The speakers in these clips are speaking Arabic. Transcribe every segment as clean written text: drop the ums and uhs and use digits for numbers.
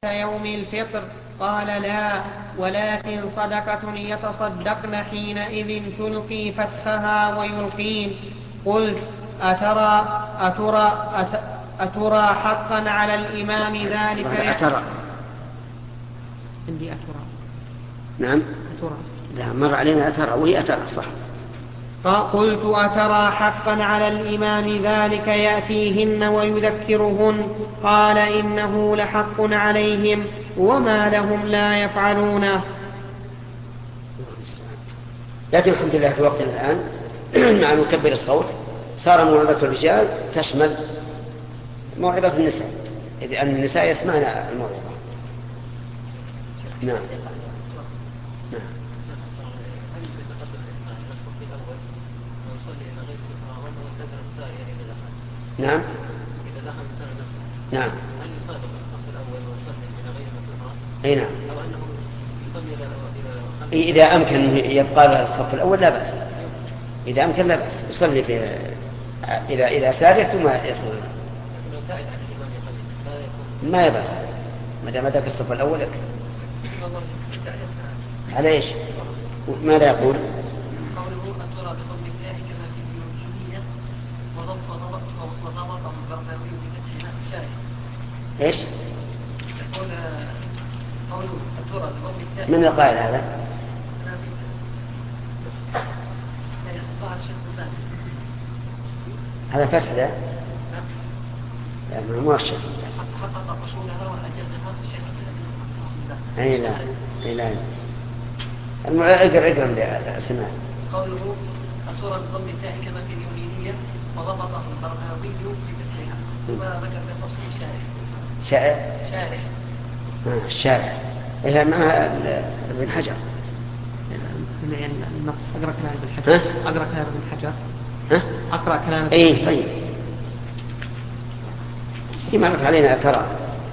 يوم الفطر؟ قال لا، ولكن صدقة يتصدقن حينئذ تلقي فتحها ويلقين. قلت أترى حقا على الإمام ذلك؟ أترى عندي أترى. نعم أترى. لا، مر علينا أترى وهي أترى صح. قلت أترى حقا على الإمام ذلك يأتيهن ويذكرهن؟ قال إنه لحق عليهم وما لهم لا يفعلونه. لكن الحمد لله في وقتنا الآن مع مكبر الصوت صار موعظة الرجال تشمل موعظة النساء، إذ أن النساء يسمعن الموعظة. نعم. نعم. نعم. هل يصادق الصف الأول ويصلي إلى غير مسافة؟ أي نعم. أو أنه يصلي إلى إذا أمكن يبقى له الصف الأول لا بأس، إذا أمكن لا بأس يصلي في إلى سارية ثم يدخل. ما يبقى ما دام ذاك الصف الأول على إيش؟ ماذا يقول؟ ايش؟ من القائل هذا؟ هذا فتح لا؟ لا مو الشيخ. اي لا اي لا. اقرا سمع. قوله الصورة بضم التاء كما في اليمينية وضبطه البرغاوي بفتحها ثم ذكر في تفصيل شارع. الشارع إذا مع ابن حجر يعني النص أقرأ كلام ابن حجر. أقرأ كلام ابن حجر. أقرأ كلام ابن حجر. طيب هي مرت علينا ترى.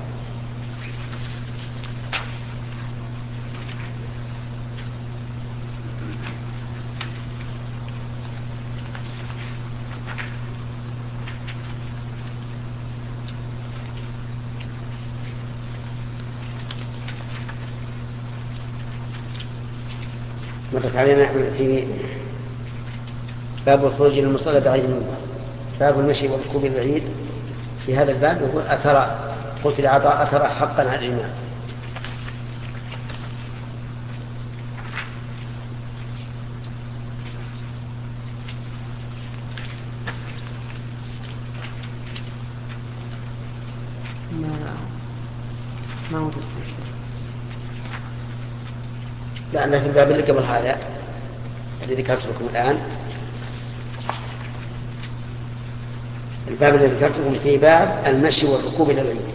مرت علينا في باب الخروج إلى المصلى بعيد المنبر، باب المشي والركوب البعيد. في هذا الباب يقول أترى، قلت لعطاء أترى حقا على الإمام. ما وجد لأن في الباب اللي قبل هذا الذي ذكرت لكم الآن، الباب الذي ذكرت لكم في باب المشي والركوب إلى البعيد.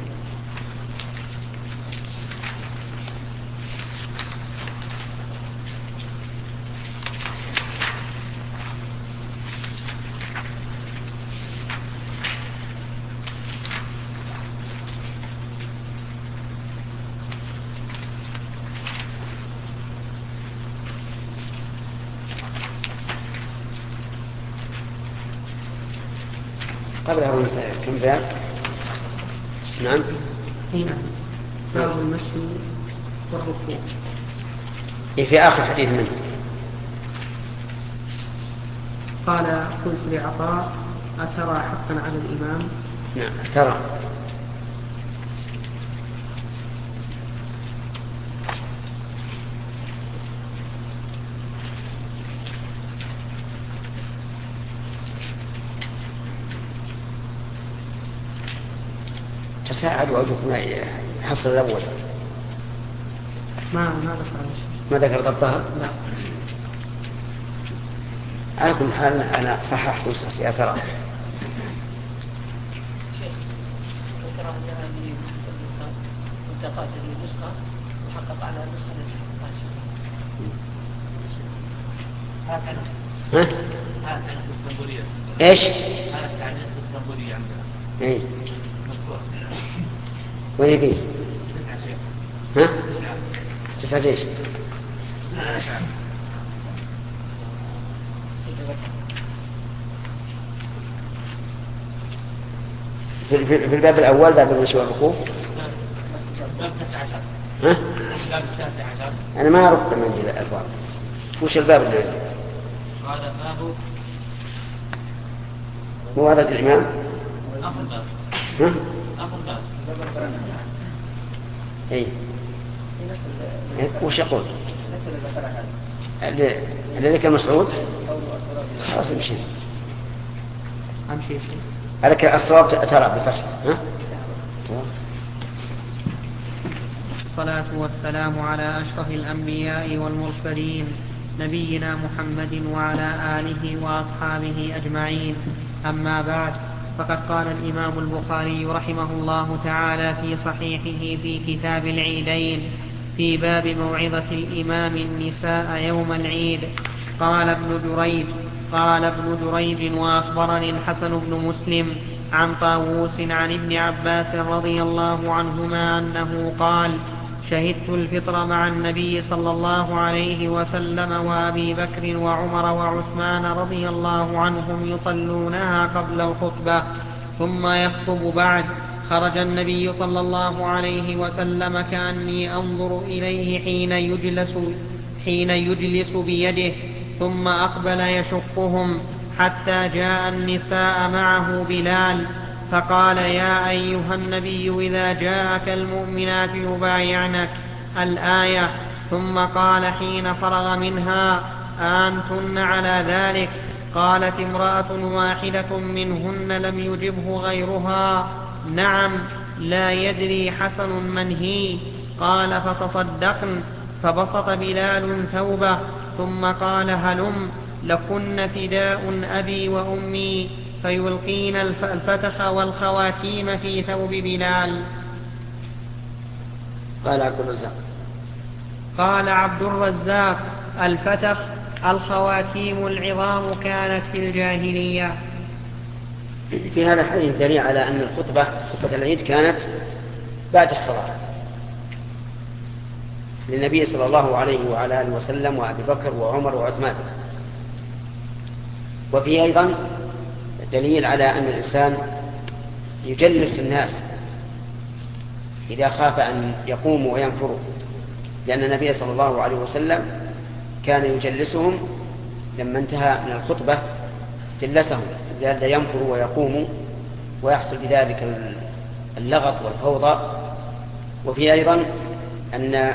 قبلها كم باب؟ نعم. نعم. باب المشي والركوب. في آخر حديث منه. قال قلت لعطاء أترى حقا على الإمام؟ نعم أترى. تساعد وأجوكم حصل الأول. ما ذكر ضبطها؟ لا. على كل حال أنا صححت نسختي أترى. شيخ ذكر هذه منتقات النسخة وحقق على نسخة هكذا. هكذا الإسطنبولية. إيش؟ هكذا الإسطنبولية عندنا. إيه. وين يبيه؟ ها؟ 9 ايش؟ في الباب الأول باب المشي والركوب ها؟ أنا ما أعرف من الأبواب. وش الباب اللي عندي؟ هذا باب موارد الإمام. ها؟ إيه. وش يقول؟ الذي كان مسعود خلاص امشي. أمشي. عليك الصواب ترى بفتح. ها؟ الصلاة والسلام على أشرف الأنبياء والمرسلين نبينا محمد وعلى آله وأصحابه أجمعين. أما بعد، فقد قال الإمام البخاري رحمه الله تعالى في صحيحه في كتاب العيدين في باب موعظة الإمام النساء يوم العيد. قال ابن جريج وأخبرني الحسن بن مسلم عن طاووس عن ابن عباس رضي الله عنهما أنه قال: شهدت الفطر مع النبي صلى الله عليه وسلم وأبي بكر وعمر وعثمان رضي الله عنهم يصلونها قبل الخطبة ثم يخطب بعد. خرج النبي صلى الله عليه وسلم كأني أنظر إليه حين يجلس بيده، ثم أقبل يشقهم حتى جاء النساء معه بلال فقال: يا أيها النبي إذا جاءك المؤمنات يبايعنك الآية. ثم قال حين فرغ منها: أنتن على ذلك؟ قالت امرأة واحدة منهن لم يجبه غيرها: نعم، لا يدري حسن من هي. قال: فتصدقن. فبسط بلال ثوبه ثم قال: هلم لكن فداء أبي وأمي، فيلقين الفتخ والخواتيم في ثوب بلال. قال عبد الرزاق: الفتخ الخواتيم العظام كانت في الجاهلية. في هذا الحديث دليل على أن خطبة العيد كانت بعد الصلاة للنبي صلى الله عليه وعلى آله وسلم وأبي بكر وعمر وعثمان. وفيه أيضا دليل على أن الإنسان يجلس الناس إذا خاف أن يقوموا وينفروا، لأن النبي صلى الله عليه وسلم كان يجلسهم لما انتهى من الخطبة، جلسهم لئلا ينفروا ويقوموا ويحصل بذلك اللغط والفوضى. وفيه أيضا أن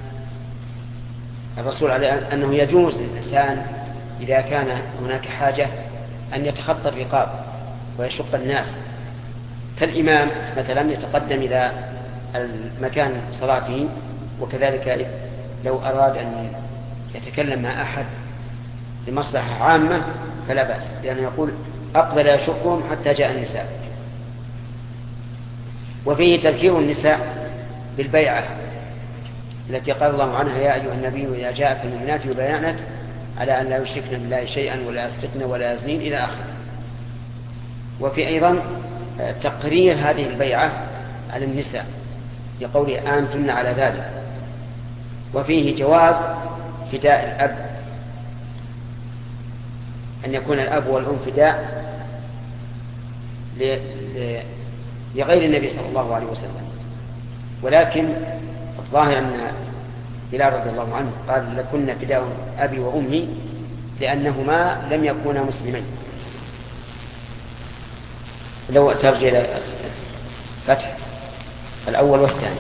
الرسول عليه أنه يجوز للإنسان إذا كان هناك حاجة أن يتخطى الرقاب ويشق الناس، كالإمام مثلا يتقدم إلى المكان صلاته، وكذلك لو أراد أن يتكلم مع أحد لمصلحة عامة فلا بأس، لأنه يقول: أقبل يشقهم حتى جاء النساء. وفيه تذكير النساء بالبيعة التي قال الله عنها: يا أيها النبي إذا جاءك المؤمنات يبايعنك على أن لا يشركن بالله شيئا ولا يسرقن ولا يزنين إلى آخره. وفي أيضا تقرير هذه البيعة على النساء لقوله: أنتن على ذلك. وفيه جواز فداء الأب، أن يكون الأب والأم فداء لغير النبي صلى الله عليه وسلم. ولكن الظاهر أن بلال رضي الله عنه قال: لكن فداء أبي وأمي، لأنهما لم يكونا مسلمين. لو ترجع إلى فتح الأول والثاني.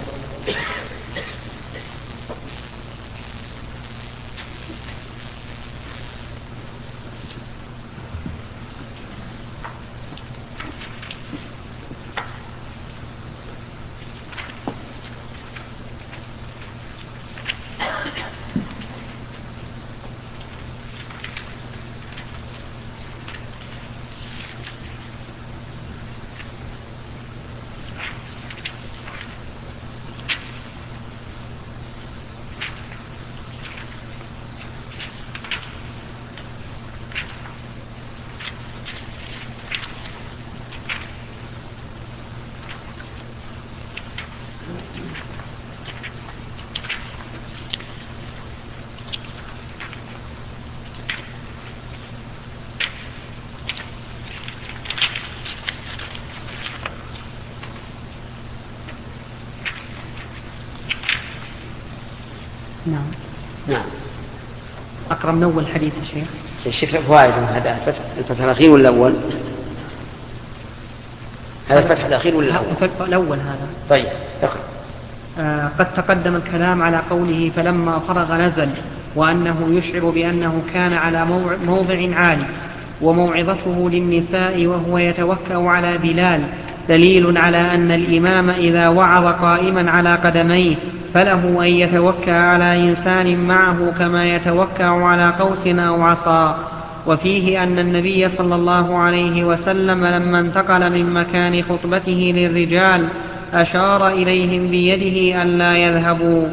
نعم. أقرأ من أول حديث الشيخ. الشيخ فوائد هذا الفتح الأخير ولا الأول؟ هذا الفتح الأخير ولا الأول؟ الأول هذا. طيب اقرأ. قد تقدم الكلام على قوله فلما فرغ نزل، وأنه يشعر بأنه كان على موضع عالي، وموعظته للنساء وهو يتوكأ على بلال دليل على أن الإمام إذا وعظ قائما على قدميه فله أن يتوكأ على إنسان معه كما يتوكأ على قوس أو عصا. وفيه أن النبي صلى الله عليه وسلم لما انتقل من مكان خطبته للرجال أشار إليهم بيده أن لا يذهبوا.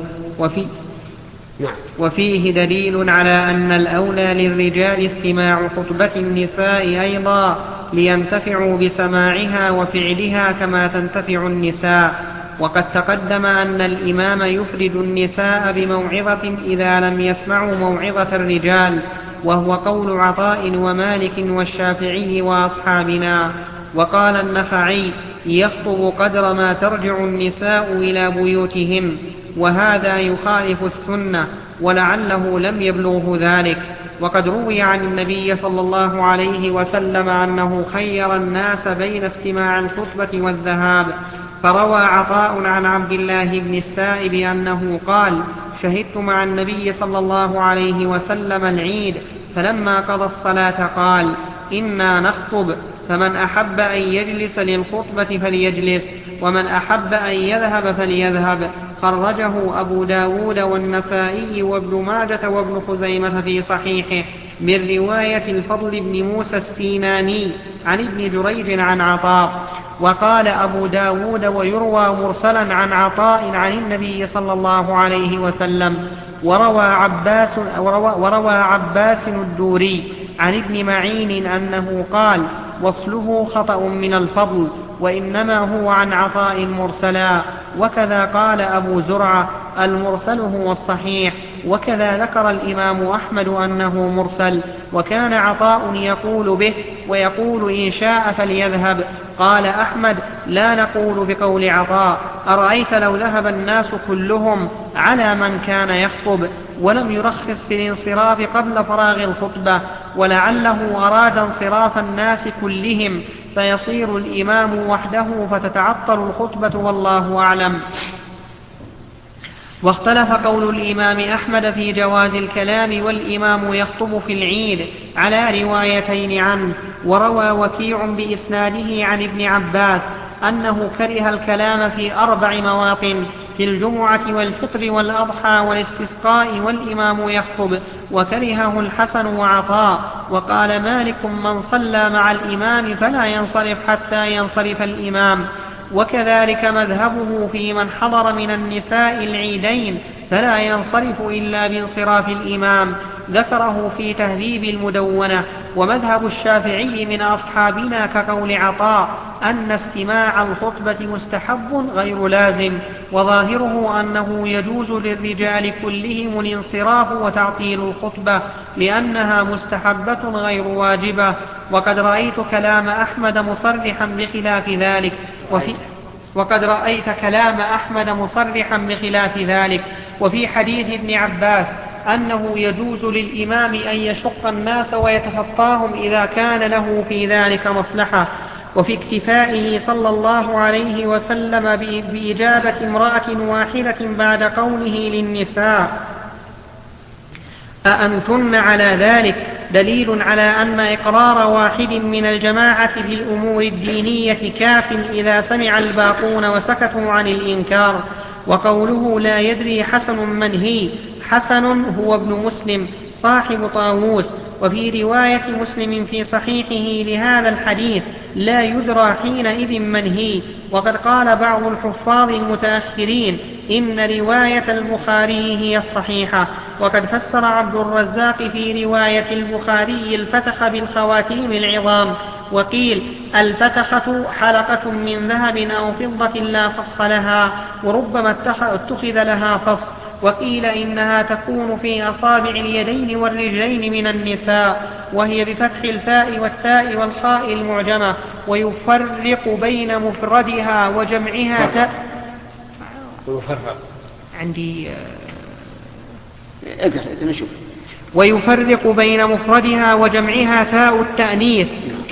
وفيه دليل على أن الأولى للرجال استماع خطبة النساء أيضا لينتفعوا بسماعها وفعلها كما تنتفع النساء. وقد تقدم أن الإمام يفرد النساء بموعظة إذا لم يسمعوا موعظة الرجال، وهو قول عطاء ومالك والشافعي وأصحابنا. وقال النخعي يخطب قدر ما ترجع النساء إلى بيوتهم، وهذا يخالف السنة ولعله لم يبلغه ذلك. وقد روي عن النبي صلى الله عليه وسلم أنه خير الناس بين استماع الخطبة والذهاب. فروى عطاء عن عبد الله بن السائب أنه قال شهدت مع النبي صلى الله عليه وسلم العيد، فلما قضى الصلاة قال إنا نخطب، فمن أحب أن يجلس للخطبة فليجلس، ومن أحب أن يذهب فليذهب. خرجه أبو داود والنسائي وابن ماجة وابن خزيمة في صحيحه من رواية الفضل بن موسى السيناني عن ابن جريج عن عطاء. وقال أبو داود ويروى مرسلا عن عطاء عن النبي صلى الله عليه وسلم. وروى عباس الدوري عن ابن معين أنه قال وصله خطأ من الفضل، وإنما هو عن عطاء مرسلا. وكذا قال أبو زرعة المرسل هو الصحيح. وكذا ذكر الإمام أحمد أنه مرسل، وكان عطاء يقول به ويقول إن شاء فليذهب. قال أحمد لا نقول بقول عطاء، أرأيت لو ذهب الناس كلهم على من كان يخطب، ولم يرخص في الانصراف قبل فراغ الخطبة، ولعله أراد انصراف الناس كلهم فيصير الإمام وحده فتتعطل الخطبة والله أعلم. واختلف قول الإمام أحمد في جواز الكلام والإمام يخطب في العيد على روايتين عنه. وروى وكيع بإسناده عن ابن عباس أنه كره الكلام في 4 مواطن: في الجمعة والفطر والأضحى والاستسقاء والإمام يخطب، وكرهه الحسن وعطاء. وقال مالك من صلى مع الإمام فلا ينصرف حتى ينصرف الإمام. وكذلك مذهبه في من حضر من النساء العيدين فلا ينصرف إلا بانصراف الإمام، ذكره في تهذيب المدونة. ومذهب الشافعي من أصحابنا كقول عطاء أن استماع الخطبة مستحب غير لازم، وظاهره أنه يجوز للرجال كلهم الانصراف وتعطيل الخطبة لأنها مستحبة غير واجبة. وقد رأيت كلام أحمد مصرحا بخلاف ذلك. وفي حديث ابن عباس أنه يجوز للإمام أن يشق الناس ويتخطاهم إذا كان له في ذلك مصلحة. وفي اكتفائه صلى الله عليه وسلم بإجابة امرأة واحدة بعد قوله للنساء أأنتن على ذلك دليل على أن إقرار واحد من الجماعة في الأمور الدينية كاف إذا سمع الباقون وسكتوا عن الإنكار. وقوله لا يدري حسن من هي، حسن هو ابن مسلم صاحب طاووس. وفي رواية مسلم في صحيحه لهذا الحديث لا يدرى حينئذ من هي. وقد قال بعض الحفاظ المتأخرين إن رواية البخاري هي الصحيحة. وقد فسر عبد الرزاق في رواية البخاري الفتخ بالخواتيم العظام، وقيل الفتخة حلقة من ذهب أو فضة لا فص لها، وربما اتخذ لها فص. وقيل إنها تكون في أصابع اليدين والرجلين من النساء، وهي بفتح الفاء والتاء والخاء المعجمة، ويفرق بين مفردها وجمعها عندي اقرأ نشوف. ويفرق بين مفردها وجمعها تاء التأنيث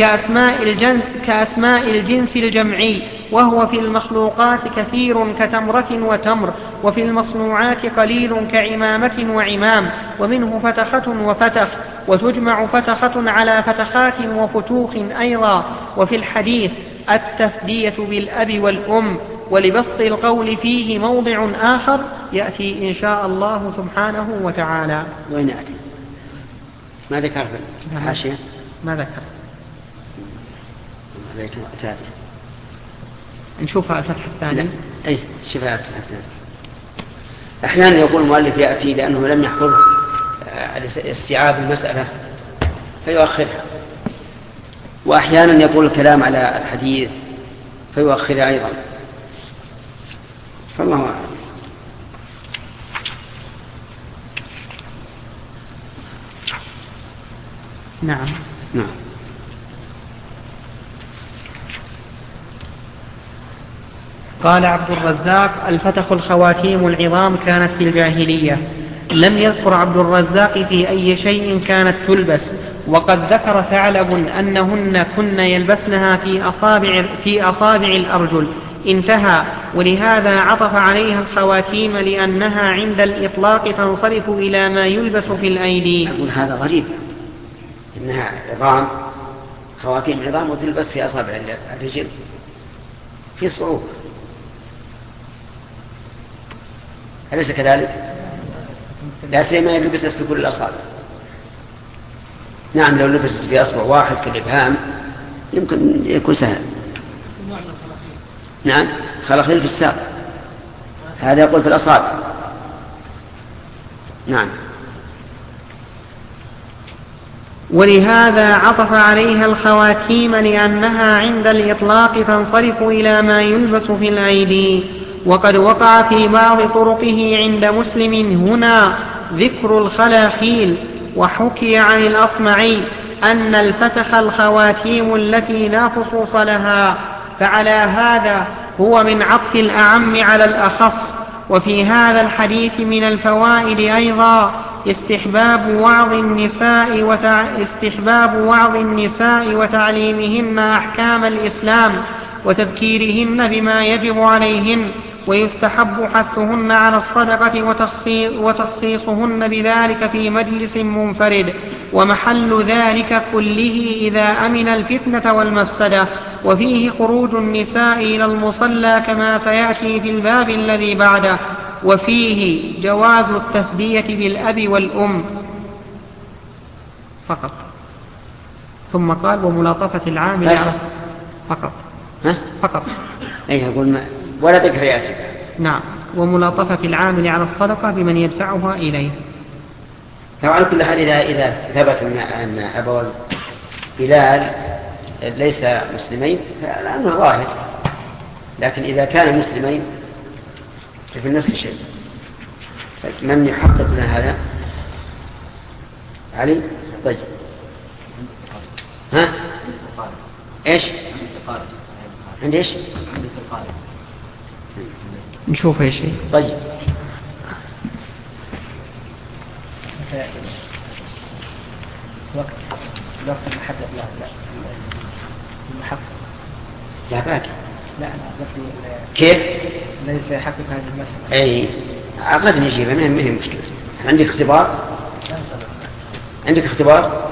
كأسماء الجنس الجمعي، وهو في المخلوقات كثير كتمرة وتمر، وفي المصنوعات قليل كعمامة وعمام، ومنه فتخة وفتخ، وتجمع فتخة على فتخات وفتوخ أيضا. وفي الحديث التفدية بالأب والأم. ولبسط القول فيه موضع آخر يأتي إن شاء الله سبحانه وتعالى. وين يأتي؟ ما ذكر في الحاشية؟ ما ذكر. نشوفها الفتح الثاني. أي شوفها الفتح الثاني. أحيانا يقول المؤلف يأتي لأنه لم يحفظ استيعاب المسألة فيؤخرها، وأحيانا يقول الكلام على الحديث فيؤخرها أيضا، فالله أعلم. نعم. قال عبد الرزاق: الفتخ الخواتيم العظام كانت في الجاهلية. لم يذكر عبد الرزاق في أي شيء كانت تلبس، وقد ذكر ثعلب أنهن كن يلبسنها في أصابع الأرجل. انتهى. ولهذا عطف عليها الخواتيم لأنها عند الإطلاق تنصرف إلى ما يلبس في الأيدي. أقول هذا غريب، إنها عظام، خواتيم عظام وتلبس في أصابع الرجل، في صعوبة، أليس كذلك؟ لا سيما يلبس في كل الأصابع. نعم، لو لبست في أصبع واحد كالإبهام يمكن يكون سهل. نعم، خلخيل في الساق، هذا يقول في الأصابع. نعم. ولهذا عطف عليها الخواتيم لأنها عند الإطلاق تنصرف إلى ما يلبس في الأيدي. وقد وقع في بعض طرقه عند مسلم هنا ذكر الخلاخيل. وحكي عن الأصمعي أن الفتخ الخواتيم التي لا خصوص لها، فعلى هذا هو من عطف الأعم على الأخص. وفي هذا الحديث من الفوائد أيضا استحباب وعظ النساء وتعليمهن أحكام الإسلام وتذكيرهن بما يجب عليهن، ويستحب حثهن على الصدقة وتخصيصهن بذلك في مجلس منفرد، ومحل ذلك كله إذا أمن الفتنة والمفسدة. وفيه خروج النساء إلى المصلى كما سيأتي في الباب الذي بعده. وفيه جواز التفدية بالأب والأم فقط. ثم قال: وملاطفة العامل على فقط. أي يقول ما ولا ذكر يأتي. نعم. وملاطفة العامل على الصدقة بمن يدفعها إليه. على كل حال إذا ثبت أن أبو بلال ليس مسلمين فالأمر ظاهر، لكن إذا كان مسلمين في نفس الشيء. من يحقق لنا هذا؟ علي؟ طيب. ها؟ إيش؟ عند إيش؟ نشوف ايش. طيب. وقت المحدد المحقق لا باقي. لا بس كيف؟ الذي سيحقق هذه المسألة. اي عقد نجيبها، ما هي مشكلة. عندك اختبار؟ عندك اختبار؟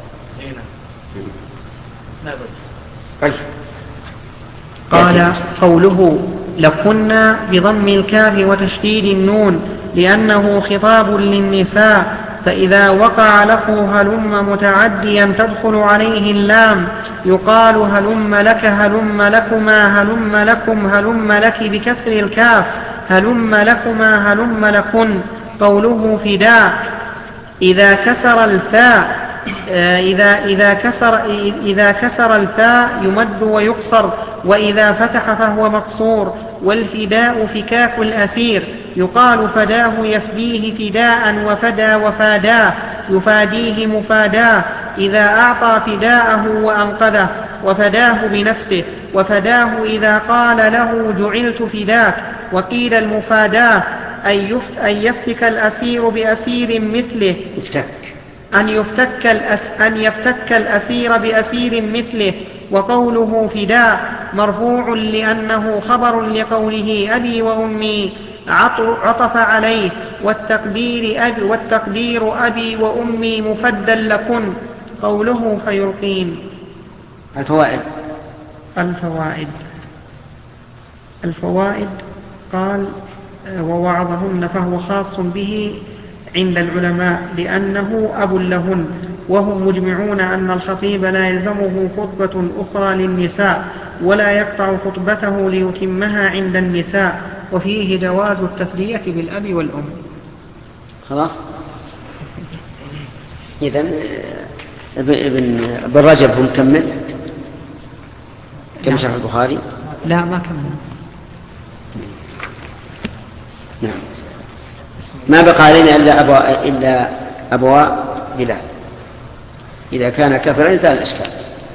طيب. قال: قوله لكنا بضم الكاف وتشديد النون لأنه خطاب للنساء، فإذا وقع له هلم متعديا تدخل عليه اللام يقال هلم لك، هلم لكما، هلم لكم، هلم لك بكسر الكاف، هلم لكما، هلم لكن. قوله فداء إذا كسر الفاء إذا كسر الفاء يمد ويقصر، وإذا فتح فهو مقصور. والفداء فكاك الأسير، يقال فداه يفديه فداء، وفدى وفاداه يفاديه مفاداه. إذا أعطى فداءه وأنقذه، وفداه بنفسه. وفداه إذا قال له جعلت فداك. وقيل المفاداه أن يفتك الأسير بأسير مثله أن يفتك الأسير بأسير مثله. وقوله فداء مرفوع لأنه خبر لقوله أبي وأمي عطف عليه، والتقدير أبي وأمي مفدا لكن. قوله فيلقين. الفوائد قال ووعظهن فهو خاص به عند العلماء لأنه أب لهن، وهم مجمعون أن الخطيب لا يلزمه خطبة أخرى للنساء ولا يقطع خطبته ليتمها عند النساء، وفيه جواز التفدية بالأب والأم. خلاص. إذن ابن رجب هم كمل كم شرح البخاري؟ لا ما كمل. نعم. ما بقى علينا إلا أبواء بلال إذا كان كفر إنسان الأشكال.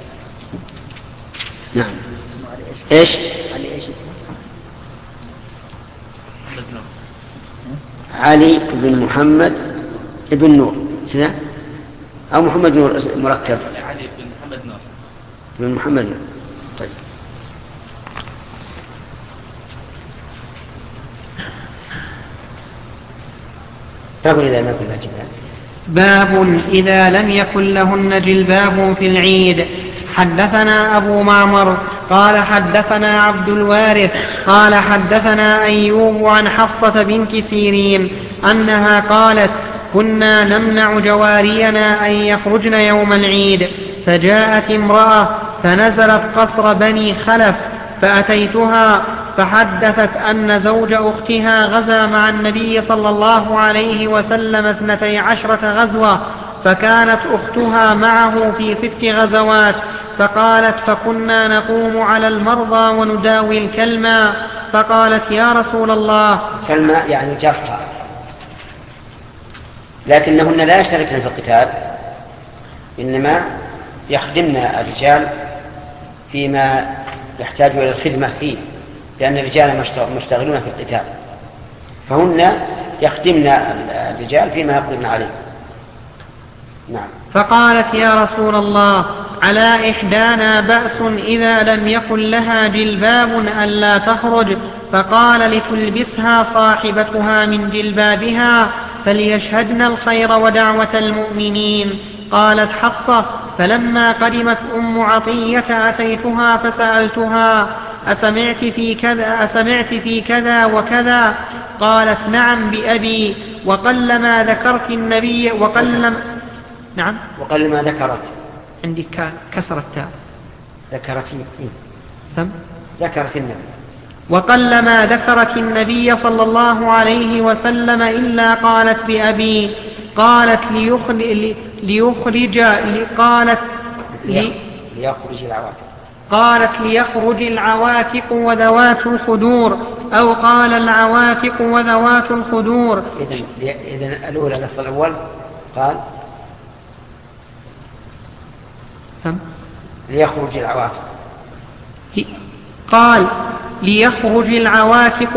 نعم. إيش؟ علي بن محمد ابن نور سنة أو محمد نور مركب؟ علي بن محمد نور. بن محمد نور. طيب. باب إذا لم يكن لهن جلباب في العيد. حدثنا أبو معمر قال حدثنا عبد الوارث قال حدثنا أيوب عن حفصة بنت سيرين أنها قالت كنا نمنع جوارينا أن يخرجن يوم العيد، فجاءت امرأة فنزلت قصر بني خلف فأتيتها فحدثت أن زوج أختها غزا مع النبي صلى الله عليه وسلم 12 غزوة، فكانت أختها معه في 6 غزوات، فقالت فكنا نقوم على المرضى ونداوي الكلمة، فقالت يا رسول الله. كلمة يعني جرحى، لكنهن لا يشتركن في القتال، إنما يخدمن الرجال فيما يحتاج إلى الخدمة فيه، لأن الرجال مشتغلون في القتال، فهن يخدمن الرجال فيما يقدرن عليه. نعم. فقالت يا رسول الله على إحدانا بأس إذا لم يكن لها جلباب ألا تخرج؟ فقال لتلبسها صاحبتها من جلبابها فليشهدن الخير ودعوة المؤمنين. قالت حفصة فلما قدمت أم عطية أتيتها فسألتها أسمعت في كذا وكذا؟ قالت نعم بأبي، وقلما ذكرت النبي نعم وقلما ذكرت عندي كسر التاء ذكرت النبي. وقلما ذكرت النبي صلى الله عليه وسلم إلا قالت بأبي. قالت ليخرج العواتق وذوات الخدور، أو قال العواتق وذوات الخدور. إذن الأولى نص الأول قال ليخرج العواتق، قال ليخرج العواتق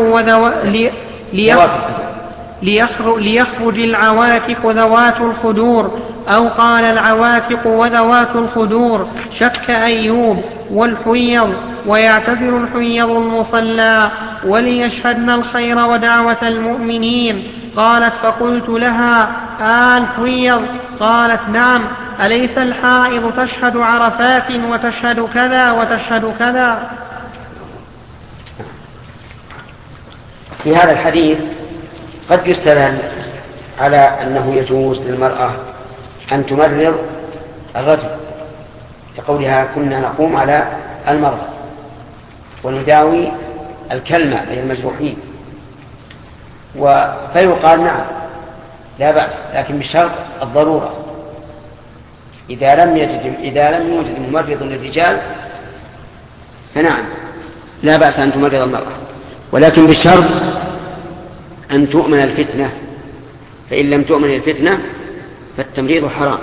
ليخرج العواتق ذوات الخدور، أو قال العواتق وذوات الخدور. شك أيوب والحيض، ويعتذر الحيض المصلى، وليشهدن الخير ودعوة المؤمنين. قالت فقلت لها الحيض؟ قالت نعم. أليس الحائض تشهد عرفات وتشهد كذا وتشهد كذا؟ في هذا الحديث قد يستدل على أنه يجوز للمرأة أن تمرر الرجل، كقولها كنا نقوم على المرضى ونداوي الكلمة أي المجروحين، فيقال نعم لا بأس، لكن بشرط الضرورة. إذا لم يوجد ممرض للرجال فنعم لا بأس أن تمرض المرأة، ولكن بالشرط أن تؤمن الفتنة، فإن لم تؤمن الفتنة فالتمريض حرام.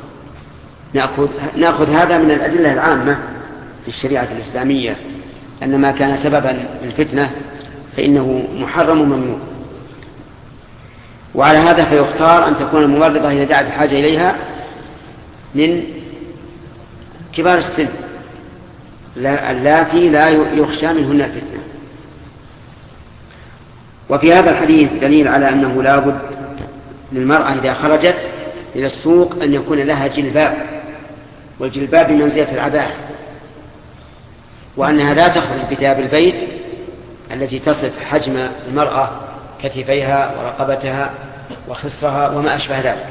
نأخذ هذا من الأدلة العامة في الشريعة الإسلامية، أن ما كان سببا للفتنة فإنه محرم وممنوع. وعلى هذا فيختار أن تكون الممرضة إذا دعت الحاجة إليها من كبار السن اللاتي لا يخشى منهن الفتنة. وفي هذا الحديث دليل على أنه لا بد للمرأة إذا خرجت إلى السوق أن يكون لها جلباب، والجلباب بمنزلة العباءة، وأنها لا تخرج بثياب البيت التي تصف حجم المرأة كتفيها ورقبتها وخصرها وما أشبه ذلك.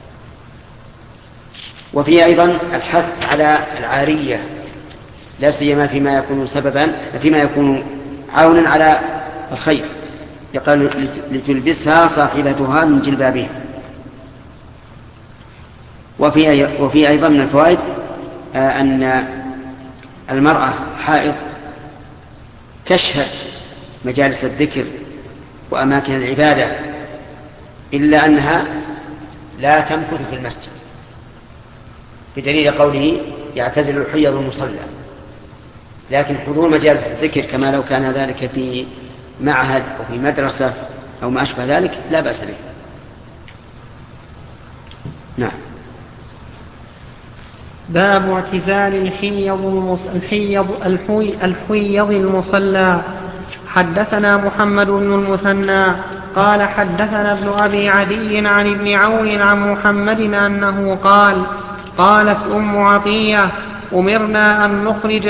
وفيه أيضا الحث على العارية، لا سيما فيما يكون عونا على الخير، يقال لتلبسها صاحبتها من جلبابها. وفي أيضا من الفوائد أن المرأة حائض تشهد مجالس الذكر وأماكن العبادة، إلا أنها لا تمكث في المسجد، بدليل قوله يعتزل الحيض المصلى. لكن حضور مجالس الذكر كما لو كان ذلك في معهد أو في مدرسة أو ما أشبه ذلك لا بأس به. نعم. باب اعتزال الحيض المصلى. حدثنا محمد بن المثنى قال حدثنا ابن أبي عدي عن ابن عون عن محمد أنه قال قالت أم عطية أمرنا أن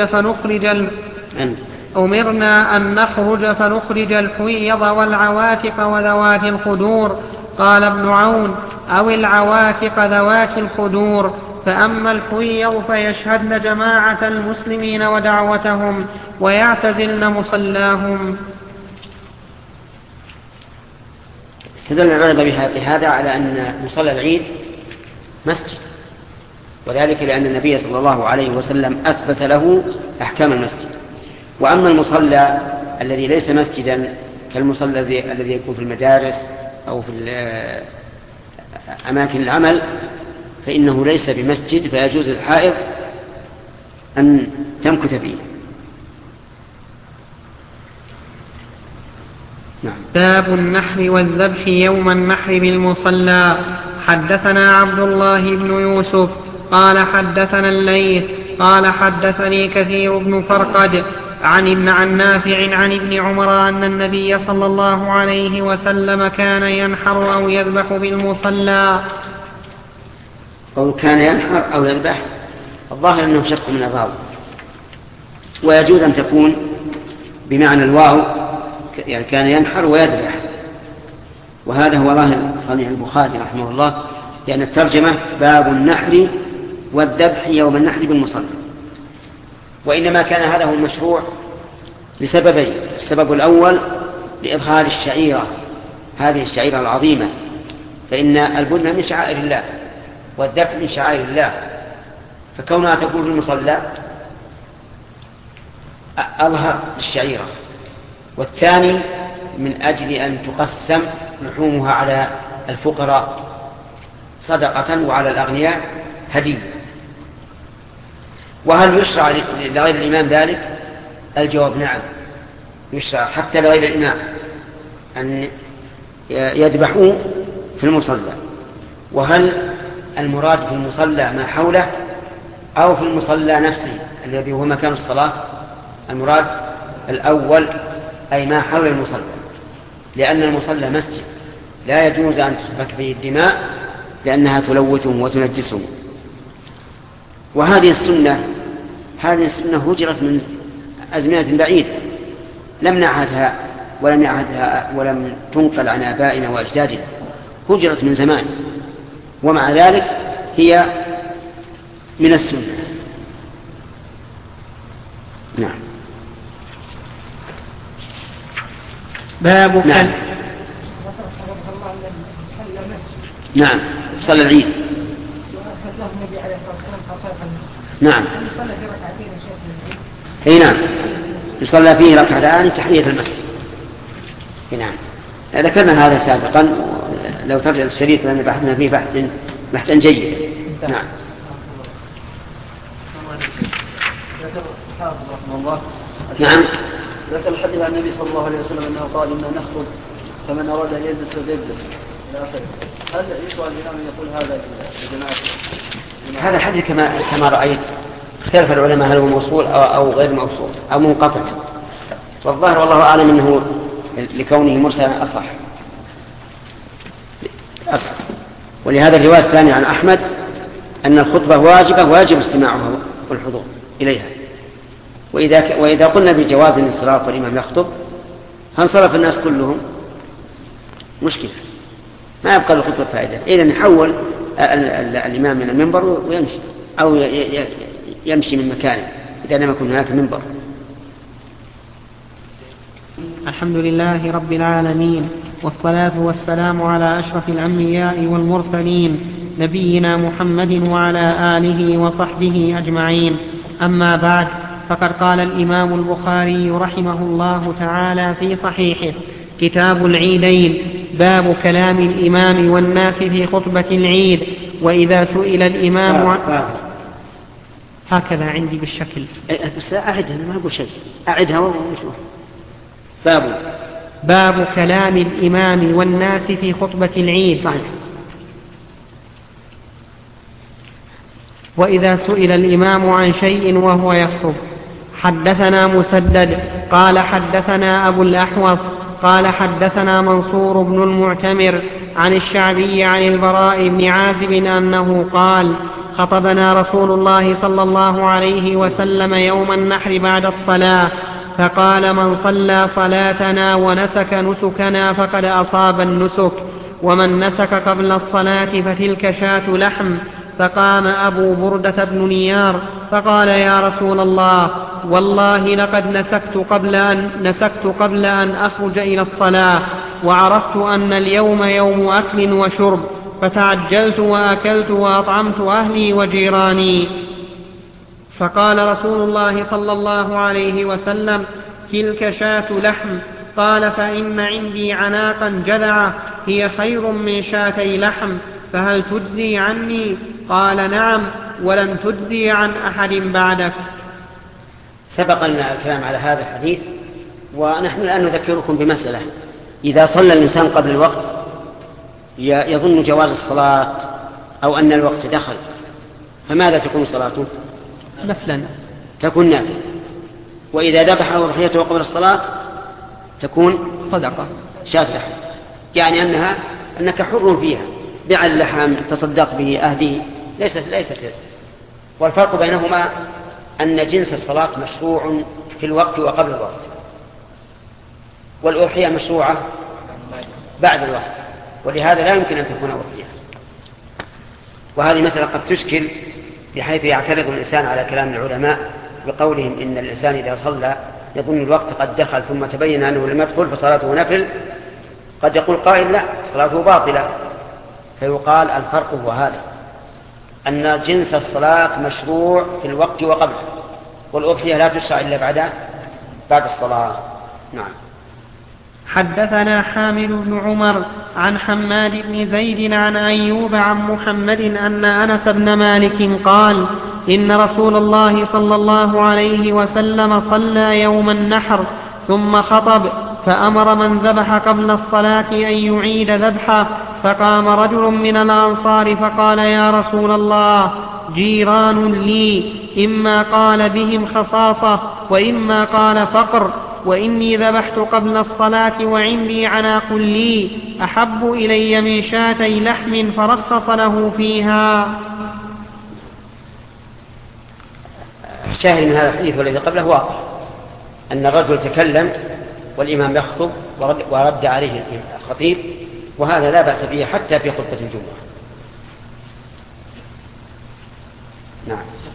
نخرج فنخرج الحيض والعواتق وذوات الخدور. قال ابن عون أو العواتق ذوات الخدور، فأما الحيض فيشهدن جماعة المسلمين ودعوتهم ويعتزلن مصلاهم. استدل العلماء بهذا على أن مصلى العيد مسجد، وذلك لأن النبي صلى الله عليه وسلم أثبت له أحكام المسجد. وأما المصلى الذي ليس مسجدا كالمصلى الذي يكون في المدارس أو في أماكن العمل فإنه ليس بمسجد، فيجوز الحائض أن تمكث فيه. نعم. باب النحر والذبح يوم النحر بالمصلى. حدثنا عبد الله بن يوسف قال حدثنا الليث قال حدثني كثير بن فرقد عن نافع عن ابن عمر أن النبي صلى الله عليه وسلم كان ينحر أو يذبح بالمصلى. أو كان ينحر أو يذبح، الظاهر أنه شق من الراوي، ويجوز أن تكون بمعنى الواو، يعني كان ينحر ويذبح. وهذا هو ظاهر صنيع البخاري رحمه الله، لأن الترجمة باب النحر والذبح يوم النحر بالمصلى. وإنما كان هذا هو المشروع لسببين: السبب الأول لإظهار الشعيرة، هذه الشعيرة العظيمة، فإن البن من شعائر الله والذبح من شعائر الله، فكونها تكون في المصلى أظهر الشعيرة. والثاني من أجل أن تقسم لحومها على الفقراء صدقة وعلى الأغنياء هدية. وهل يشرع لغير الإمام ذلك؟ الجواب نعم، يشرع حتى لغير الإمام أن يذبحوا في المصلى. وهل المراد في المصلى ما حوله أو في المصلى نفسه الذي هو مكان الصلاة؟ المراد الأول، أي ما حول المصلى، لأن المصلى مسجد لا يجوز أن تسفك فيه الدماء لأنها تلوثهم وتنجسهم. وهذه السنة هجرت من أزمنة بعيدة، لم نعهدها ولم تنقل عن آبائنا وأجدادنا، هجرت من زمان، ومع ذلك هي من السنة. نعم. باب نعم. نعم، صلى العيد. نعم. اي نعم، يصلى فيه ركعتان تحية المسجد. نعم، ذكرنا هذا سابقا، لو ترجع الشريط لأن بحثنا فيه بحثا جيد. نعم. نعم. ذكر الحديث عن النبي صلى الله عليه وسلم أنه قال إنا نخرج فمن أراد أن يلبس فليلبس، هل يسوى الإمام أن يقول هذا لجماعة؟ هذا الحديث كما رأيت اختلف العلماء هل هو موصول أو غير موصول أو منقطع، والظاهر والله أعلم أنه لكونه مرسلا أصح. ولهذا الرواية الثانية عن أحمد أن الخطبة واجبة واجب استماعها والحضور إليها. وإذا قلنا بجواز الانصراف والإمام يخطب فانصرف الناس كلهم مشكلة، ما يبقى الخطبة فائدة. إذا نحول الإمام من المنبر ويمشي أو يمشي من مكانه إذا لم يكن هناك منبر. الحمد لله رب العالمين، والصلاة والسلام على أشرف الأنبياء والمرسلين نبينا محمد وعلى آله وصحبه أجمعين. أما بعد، فقد قال الإمام البخاري رحمه الله تعالى في صحيحه: كتاب العيدين، باب كلام الإمام والناس في خطبة العيد. وإذا سئل الإمام هكذا عندي بالشكل، بس لا أعدها، ما أقول شيء، أعدها ونشوف. باب كلام الإمام والناس في خطبة العيد. صحيح. وإذا سئل الإمام عن شيء وهو يخطب. حدثنا مسدد قال حدثنا أبو الأحوص قال حدثنا منصور بن المعتمر عن الشعبي عن البراء بن عازب أنه قال: خطبنا رسول الله صلى الله عليه وسلم يوم النحر بعد الصلاة، فقال: من صلى صلاتنا ونسك نسكنا فقد أصاب النسك، ومن نسك قبل الصلاة فتلك شاة لحم. فقام أبو بردة بن نيار فقال: يا رسول الله، والله لقد نسكت قبل أن أخرج إلى الصلاة، وعرفت أن اليوم يوم أكل وشرب، فتعجلت وأكلت وأطعمت أهلي وجيراني. فقال رسول الله صلى الله عليه وسلم: تلك شاة لحم. قال: فإن عندي عناقا جذعة هي خير من شاتي لحم، فهل تجزي عني؟ قال: نعم، ولن تجزي عن أحد بعدك. سبق لنا الكلام على هذا الحديث، ونحن الآن نذكركم بمسألة: إذا صلى الإنسان قبل الوقت يظن جواز الصلاة أو أن الوقت دخل، فماذا تكون صلاته؟ نفلا، تكون نافلة. وإذا ذبح أضحيته قبل الصلاة تكون صدقة، شاة لحم، يعني أنك حر فيها، بيع اللحم، تصدق به، أهديه، ليست. والفرق بينهما أن جنس الصلاة مشروع في الوقت وقبل الوقت، والأضحية مشروعة بعد الوقت، ولهذا لا يمكن أن تكون أضحية. وهذه مسألة قد تشكل بحيث يعترض الإنسان على كلام العلماء بقولهم إن الإنسان إذا صلى يظن الوقت قد دخل ثم تبين أنه لم يدخل فصلاته نفل. قد يقول قائل: لا، صلاته باطلة. فيقال الفرق هو هذا، أن جنس الصلاة مشروع في الوقت وقبله، والأضحية لا تشرع إلا بعد الصلاة. نعم. حدثنا حامد بن عمر عن حماد بن زيد عن أيوب عن محمد أن أنس بن مالك قال: إن رسول الله صلى الله عليه وسلم صلى يوم النحر ثم خطب، فأمر من ذبح قبل الصلاة أن يعيد ذبحه. فقام رجل من الأنصار فقال: يا رسول الله، جيران لي، إما قال بهم خصاصة وإما قال فقر، وإني ذبحت قبل الصلاة وعندي عناق لي أحب إلي من شاتي لحم، فرخص له فيها. الشاهد من هذا الحديث والذي قبله واضح، أن الرجل تكلم والإمام يخطب ورد عليه الخطيب، وهذا لا بأس به حتى في خطبة الجمعة. نعم.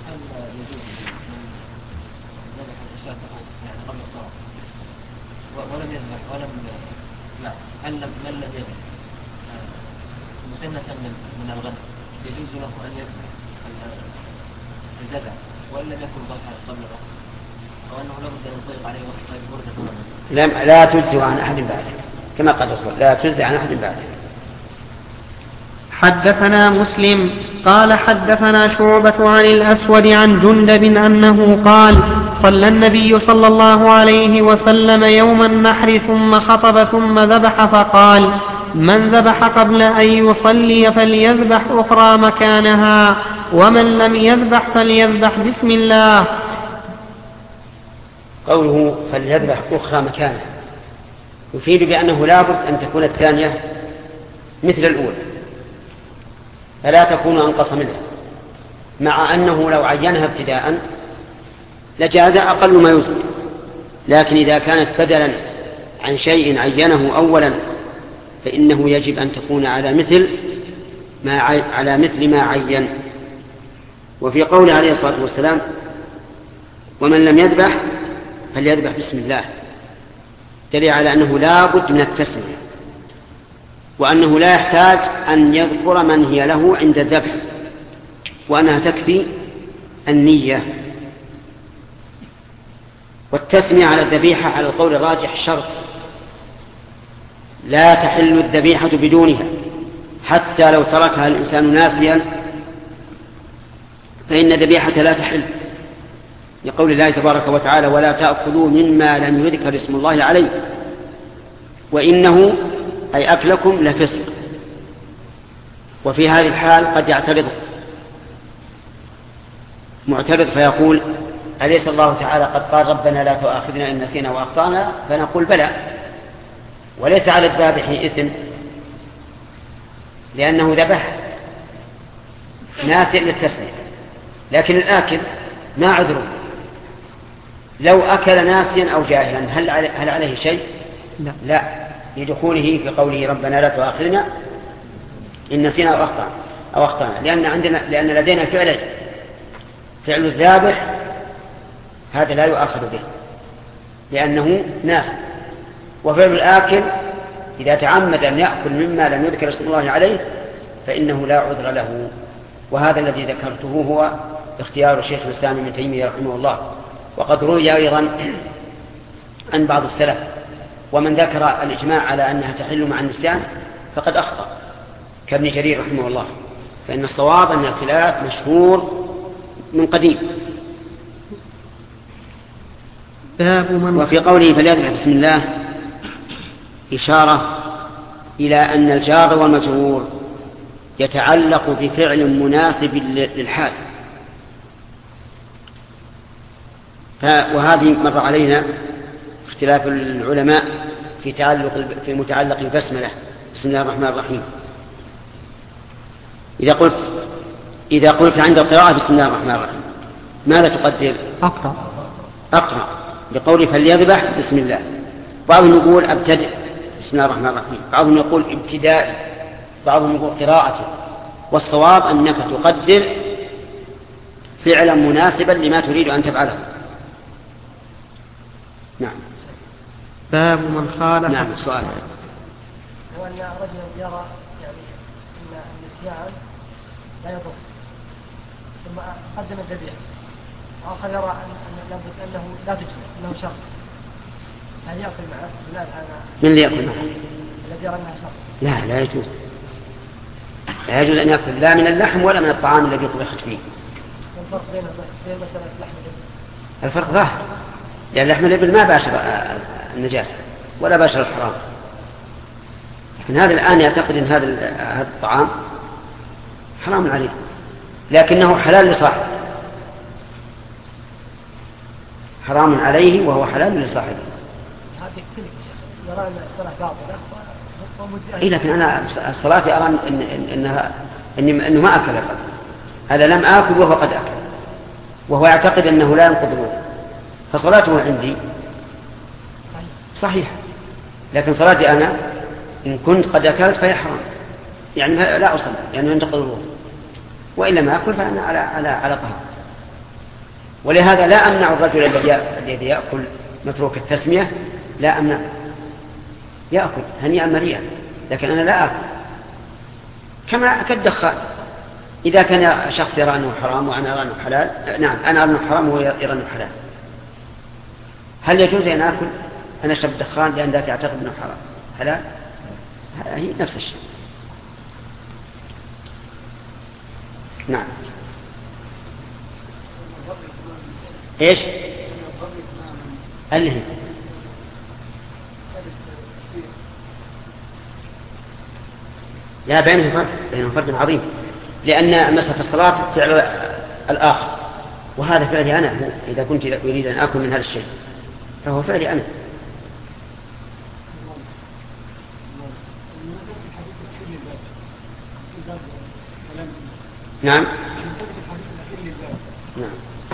ولم يذبح هل من لم يذبح مسنة من الغنم يجوز له أن يذبح الجذع وإن لم يكن ضحى قبل الوقت، أو أنه لابد أن يطلق عليه وصفة بردة؟ لا تجزي عن أحد بعده، كما قال الرسول: لا تجزي عن أحد بعده. حدثنا مسلم قال حدثنا شعبة عن الأسود عن جندب أنه قال: صلى النبي صلى الله عليه وسلم يوم النحر ثم خطب ثم ذبح، فقال: من ذبح قبل أن يصلي فليذبح أخرى مكانها، ومن لم يذبح فليذبح بسم الله. قوله فليذبح أخرى مكانها يفيد بأنه لا بد أن تكون الثانية مثل الأولى فلا تكون أنقص منها، مع أنه لو عينها ابتداء لجاز أقل ما يجزي، لكن إذا كانت بدلا عن شيء عينه أولا فإنه يجب أن تكون على مثل ما عين. وفي قوله عليه الصلاة والسلام ومن لم يذبح فليذبح بسم الله دليل على أنه لا بد من التسمية، وأنه لا يحتاج أن يذكر من هي له عند الذبح، وأنها تكفي النية. والتسمية على الذبيحة على القول الراجح شرط، لا تحل الذبيحة بدونها، حتى لو تركها الإنسان ناسيا فإن الذبيحة لا تحل، لقول الله تبارك وتعالى ولا تأكلوا مما لم يذكر اسم الله عليه وإنه أي أكلكم لفسق. وفي هذه الحال قد يعترض معترض فيقول أليس الله تعالى قد قال ربنا لا تؤاخذنا إن نسينا وأخطأنا؟ فنقول بلى، وليس على الذابح إثم لأنه ذبح ناسئ للتسمية، لكن الآكل ما عذره، لو أكل ناسيا أو جاهلا هل عليه شيء؟ لا لدخوله في قوله ربنا لا تؤاخذنا إن نسينا أو أخطأنا، لأن لدينا فعل الذابح هذا لا يؤاخذ به لأنه ناس، وفعل الآكل إذا تعمد أن يأكل مما لم يذكر اسم الله عليه فإنه لا عذر له. وهذا الذي ذكرته هو اختيار شيخ الإسلام ابن تيمية رحمه الله. وقد روي أيضا عن بعض السلف ومن ذكر الإجماع على أنها تحل مع النسيان فقد أخطأ كابن جرير رحمه الله، فإن الصواب أن الخلاف مشهور من قديم. وفي قوله فليذبح بسم الله إشارة إلى أن الجار والمجرور يتعلق بفعل مناسب للحال، وهذه مر علينا اختلاف العلماء في متعلق البسملة بسم الله الرحمن الرحيم. إذا قلت عند القراءة بسم الله الرحمن الرحيم ماذا تقدر؟ أقرأ لقول فليذبح بسم الله. بعضهم يقول أبتدئ بسم الله الرحمن الرحيم، بعضهم يقول ابتدائي، بعضهم يقول قراءتي، والصواب أنك تقدر فعلا مناسبا لما تريد أن تفعله. نعم. باب من خالف. نعم سؤال. هو أن رجل يرى يعني أن النسيان لا يضر ثم قدم الذبيحة، وآخر يرى أنه لا تجزي أنه شر، هل يأكل معه؟ من اللي يأكل معه؟ الذي يرى أنها شر. لا يجوز، لا يجوز أن يأكل لا من اللحم ولا من الطعام الذي طبخت فيه. الفرق بين مسألة لحم الإبل؟ الفرق ظاهر، لأن لحم الإبل ما باشر النجاسة ولا باشر الحرام، لكن هذا الآن يعتقد أن هذا الطعام حرام عليه لكنه حلال لصاحبه، حرام عليه وهو حلال لصاحبه. هذا يختلف يا شيخ، يرى أن الصلاة باطلة ومجزئة. لكن أنا الصلاة أرى أنه ما أكل قبل، هذا لم آكل وهو قد أكل، وهو يعتقد أنه لا ينقض الوضوء، فصلاته عندي صحيح، لكن صلاتي أنا إن كنت قد أكلت فهي حرام، يعني لا أصلي لأنه ينتقض الوضوء، وإلا ما أكل فأنا على طهارة. ولهذا لا أمنع الرجل الذي يأكل متروك التسمية، لا أمنع يأكل هنيئا مريئا، لكن أنا لا أكل كما كالدخان. إذا كان شخص يرى أنه حرام وأنا أرى أنه حلال، نعم أنا أرى أنه حرام وهو يرى أنه حلال، هل يجوز أن أكل أنا أشرب الدخان لأن ذاك يعتقد أنه حرام حلال؟ هي نفس الشيء. نعم. إيش؟ اللي هي لا، بينهم فرق عظيم، لأن مسألة الصلاة فعل الآخر، وهذا فعلي أنا. إذا كنت أريد أن أكل من هذا الشيء فهو فعلي أنا. نعم. نعم.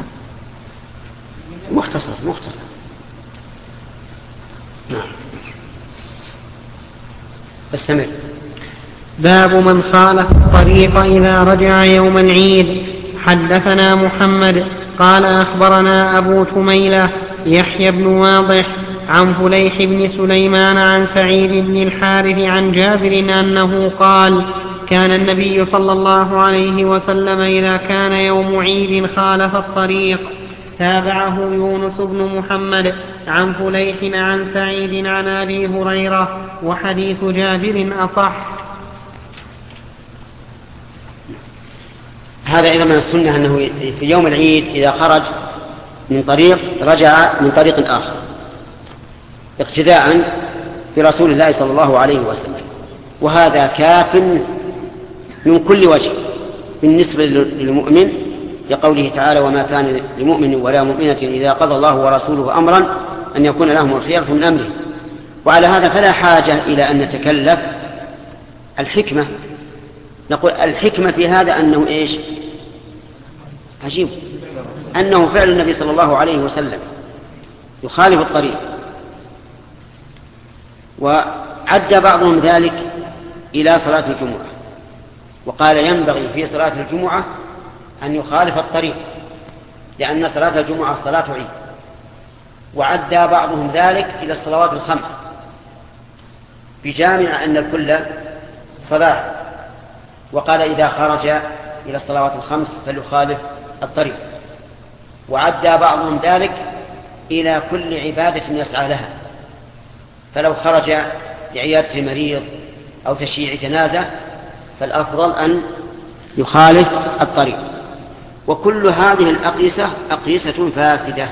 مختصر. نعم. استمر. باب من خالف الطريق إذا رجع يوم العيد. حدثنا محمد قال أخبرنا أبو تميلة يحيى بن واضح عن فليح بن سليمان عن سعيد بن الحارث عن جابر أنه قال: كان النبي صلى الله عليه وسلم إذا كان يوم عيد خالف الطريق. تابعه يونس بن محمد عن فليح عن سعيد عن أبي هريرة، وحديث جابر أصح. هذا أيضا من السنة أنه في يوم العيد إذا خرج من طريق رجع من طريق آخر، اقتداء برسول الله صلى الله عليه وسلم، وهذا كاف من كل وجه بالنسبة للمؤمن، لقوله تعالى: وما كان لمؤمن ولا مؤمنة إذا قضى الله ورسوله أمرا أن يكون لهم الخيرة من أمره. وعلى هذا فلا حاجة إلى أن نتكلف الحكمة. نقول الحكمة في هذا أنه إيش؟ عجيب، أنه فعل النبي صلى الله عليه وسلم يخالف الطريق. وعد بعضهم ذلك إلى صلاة الجمعة، وقال ينبغي في صلاة الجمعة أن يخالف الطريق، لأن صلاة الجمعة صلاة عيد. وعد بعضهم ذلك إلى الصلوات الخمس بجامع أن الكل صلاة، وقال إذا خرج إلى الصلوات الخمس فليخالف الطريق. وعد بعضهم ذلك إلى كل عبادة يسعى لها، فلو خرج لعيادة مريض أو تشييع جنازة فالأفضل أن يخالف الطريق. وكل هذه الأقيسة أقيسة فاسدة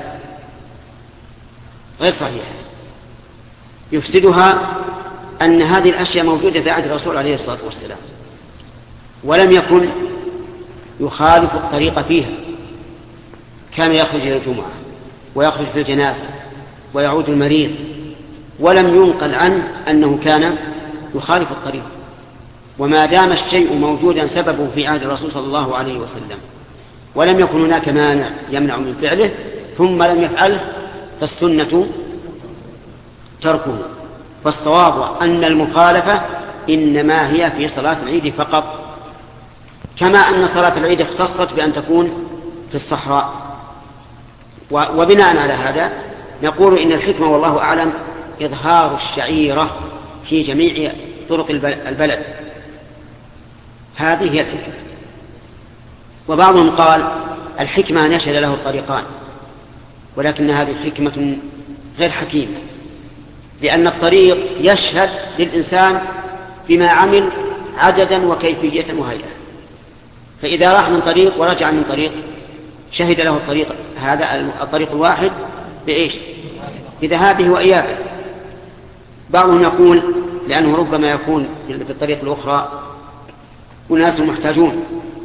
غير صحيحة، يفسدها أن هذه الأشياء موجودة في عهد الرسول عليه الصلاة والسلام، ولم يكن يخالف الطريق فيها. كان يخرج إلى الجمعة ويخرج في الجنازة ويعود المريض، ولم ينقل عنه أنه كان يخالف الطريق. وما دام الشيء موجودا سببه في عهد الرسول صلى الله عليه وسلم ولم يكن هناك مانع يمنع من فعله ثم لم يفعله فالسنة تركه. فالصواب أن المخالفة إنما هي في صلاة العيد فقط، كما أن صلاة العيد اختصت بأن تكون في الصحراء. وبناء على هذا نقول إن الحكمة والله أعلم إظهار الشعيرة في جميع طرق البلد، هذه هي الحكمة. وبعضهم قال الحكمة أن يشهد له الطريقان، ولكن هذه حكمة غير حكيمة، لأن الطريق يشهد للإنسان بما عمل عددا وكيفية وهيئة. فإذا راح من طريق ورجع من طريق شهد له الطريق، هذا الطريق الواحد بإيش؟ بذهابه وإيابه. بعضهم يقول لأنه ربما يكون في الطريق الأخرى أناس محتاجون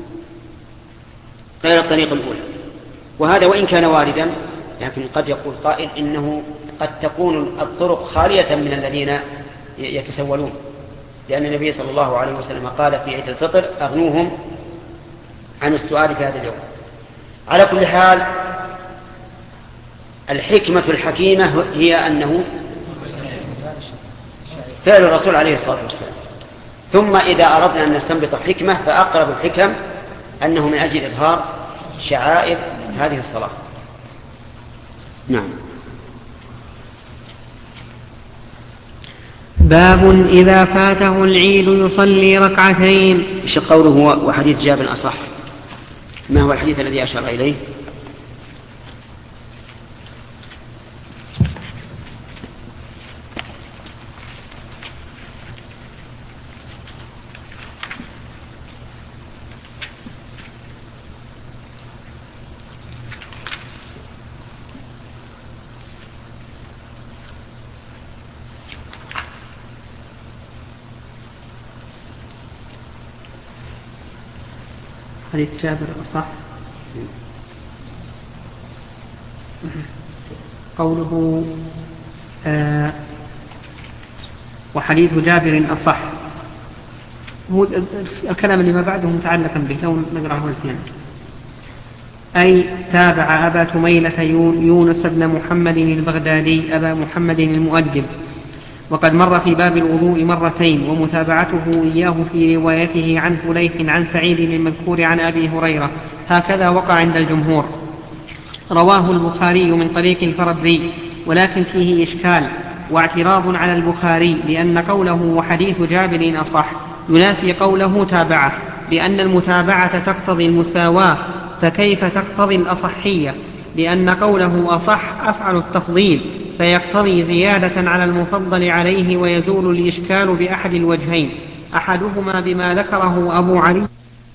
غير الطريق الأولى، وهذا وإن كان واردا لكن قد يقول قائل إنه قد تكون الطرق خالية من الذين يتسولون، لأن النبي صلى الله عليه وسلم قال في عيد الفطر أغنوهم عن السؤال في هذا اليوم. على كل حال الحكمة الحكيمة هي أنه فعل الرسول عليه الصلاة والسلام. ثم إذا أردنا أن نستنبط حكمة فأقرب الحكم أنه من أجل إظهار شعائر هذه الصلاة. نعم. باب إذا فاته العيد يصلي ركعتين. إيش قوله وحديث جابر أصح؟ ما هو الحديث الذي أشار إليه؟ حديث جابر صح. قوله وحديث جابر أصح، هو الكلام اللي ما بعده متعلقا به، لو نقرأه زيادة. أي تابع أبا تميلة يونس بن محمد البغدادي أبا محمد المؤدب، وقد مر في باب الوضوء مرتين، ومتابعته إياه في روايته عن فليح عن سعيد المذكور عن أبي هريرة، هكذا وقع عند الجمهور. رواه البخاري من طريق الفربري، ولكن فيه إشكال واعتراض على البخاري، لأن قوله وحديث جابر أصح ينافي قوله تابعه، لأن المتابعة تقتضي المساواة، فكيف تقتضي الأصحية؟ لأن قوله أصح أفعل التفضيل، فيقتضي زيادة على المفضل عليه، ويزول الإشكال بأحد الوجهين، أحدهما بما ذكره أبو علي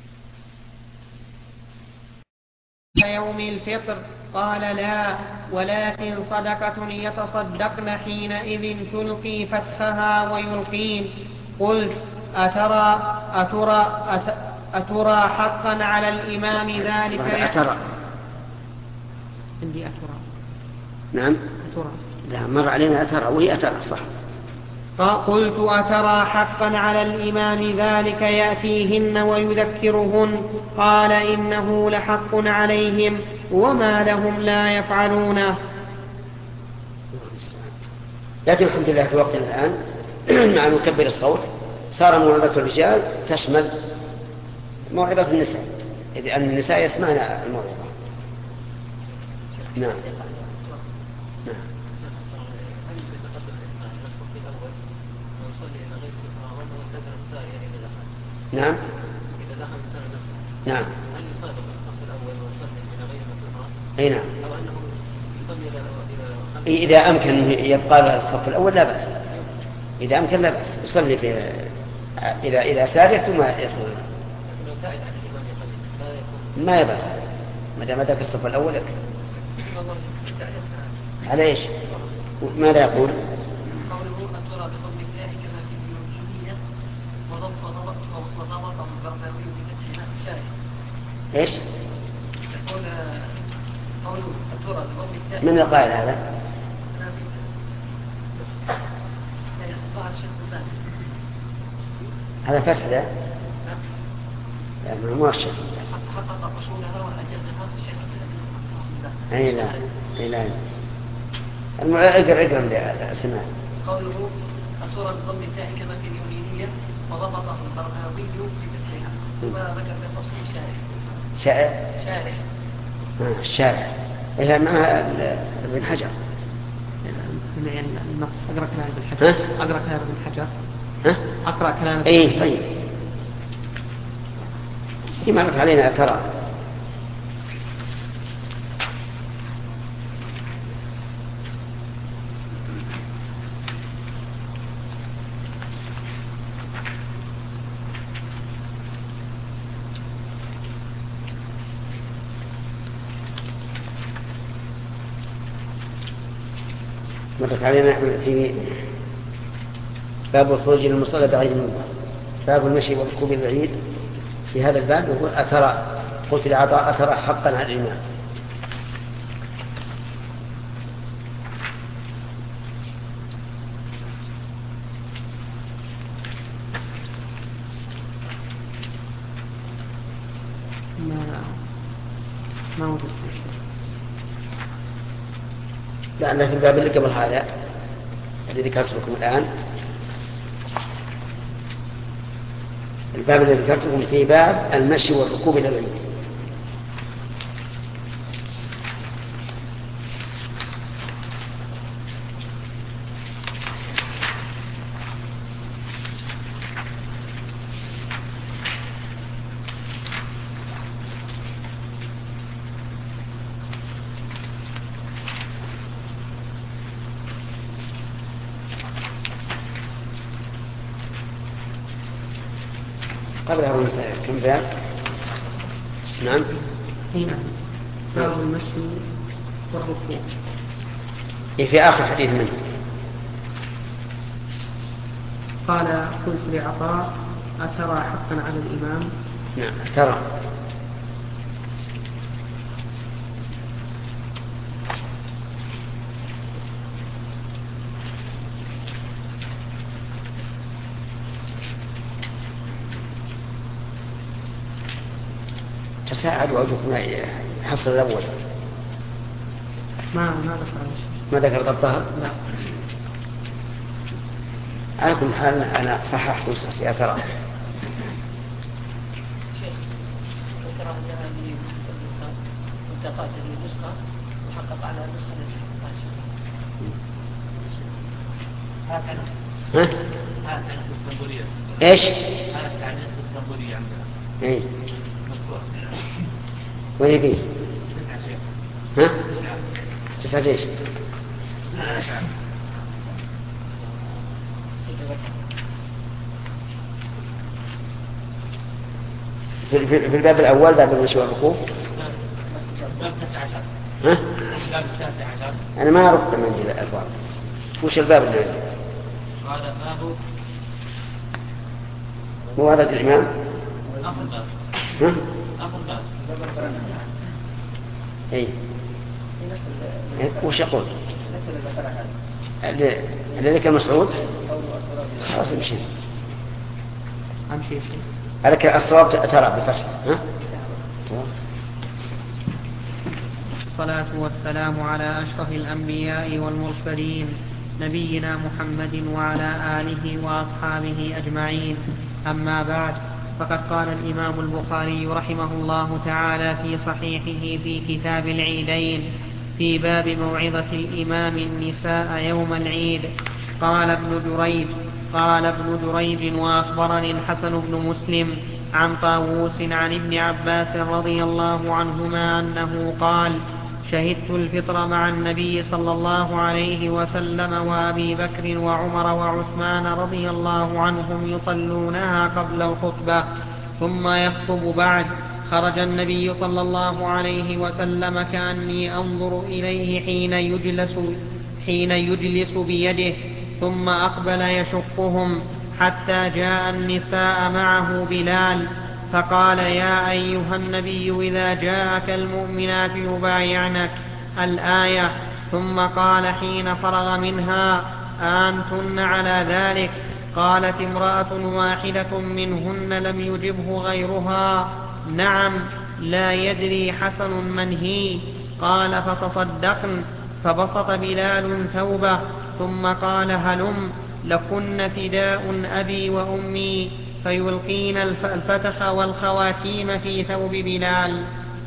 يوم الفطر، قال لا، ولكن صدقة يتصدقن حينئذ تلقي فتحها ويلقين. قلت أترى حقا على الإمام ذلك؟ أترى عندي أترى. نعم أترى. لا، مر علينا أترى وهي أترى صح. قلت أترى حقا على الإمام ذلك يأتيهن ويذكرهن؟ قال إنه لحق عليهم، وما لهم لا يفعلونه. لكن الحمد لله في وقتنا الآن مع مكبر الصوت صار موعظة الرجال تشمل موعظة النساء، إذ أن النساء يسمعن الموعظة. نعم. نعم. نعم. هل يصادق الصف الأول ويصلي إلى غير مسلمات؟ أي نعم. أو أنه يصلي إلى إذا أمكن يبقى له الصف الأول لا بأس، إذا أمكن لا بأس يصلي في إلى سارية ثم يدخل. ما يبقى ما دام ذاك الصف الأول يكفي. على إيش؟ ماذا يقول؟ قوله أترى بضم الله كما في اليمينية وضبط البغداوي بفتحها شاهد. إيش؟ يقول قوله أترى بضم الله. من القائل هذا؟ هذا فتح ذا؟ لا، مو الشيخ. حقق أصولها وأجازها الشيخ. أي لا، أي لا. اقرأ لسماع. قوله أترى بضم التاء كما في اليمينية وضبطه البرناوي بفتحها، ثم ذكر بتفصيل شارح. الشارح. إيه مع ابن حجر. النص أقرأ كلام ابن حجر. أقرأ كلام ابن حجر. أقرأ كلام. إيه طيب. هي مرت علينا ترى. مرت علينا في باب الخروج للمصلى بعيد المنبر، باب المشي وركوب البعيد. في هذا الباب يقول أترى، قلت لعطاء أترى حقا على الإمام. ما وجد. لأن في الباب اللي قبل هذا الذي ذكرت لكم الآن، الباب الذي ذكرت لكم في باب المشي والركوب إلى البيت. قبلها كم باب؟ نعم. نعم. باب المشي والركوب. في آخر حديث منه. قال قلت لعطاء أترى حقا على الإمام؟ نعم أترى. يتساعد وأرجوكم يحصل الأول. ما ذكر ما ذكر ضبطها؟ لا. على كل حال أنا صححت نسختي يا ترى. شيخ ذكر أنها منتقات النسخة وحقق على نسخة ها؟ ايش؟ هذا التعليق الاسطنبولية عندنا. ايه. وين يبيه؟ ها؟ 9 ايش؟ في الباب الأول باب المشي والركوب. ها؟ أنا ما أعرف منزل الأبواب. وش الباب اللي عندي؟ هذا باب موارد الإمام. آخر باب. ها؟ آخر باب. إيه. وش يقول؟ اللي ذكر مسعود. خلاص امشي. أمشي. عليك الصواب ترى بفتح. ها؟ الصلاة والسلام على أشرف الأنبياء والمرسلين نبينا محمد وعلى آله وأصحابه أجمعين. أما بعد، فقد قال الإمام البخاري رحمه الله تعالى في صحيحه في كتاب العيدين في باب موعظة الإمام النساء يوم العيد. قال ابن جريج وأخبرني الحسن بن مسلم عن طاووس عن ابن عباس رضي الله عنهما أنه قال: شهدت الفطر مع النبي صلى الله عليه وسلم وأبي بكر وعمر وعثمان رضي الله عنهم يصلونها قبل الخطبة ثم يخطب بعد. خرج النبي صلى الله عليه وسلم كأني أنظر إليه حين يجلس بيده ثم أقبل يشقهم حتى جاء النساء معه بلال فقال: يا أيها النبي إذا جاءك المؤمنات يبايعنك الآية. ثم قال حين فرغ منها: أنتن على ذلك؟ قالت امرأة واحدة منهن لم يجبه غيرها: نعم، لا يدري حسن من هي. قال: فتصدقن. فبسط بلال ثوبه ثم قال: هلم لكن فداء أبي وأمي، فيلقين الفتخ والخواتيم في ثوب بلال.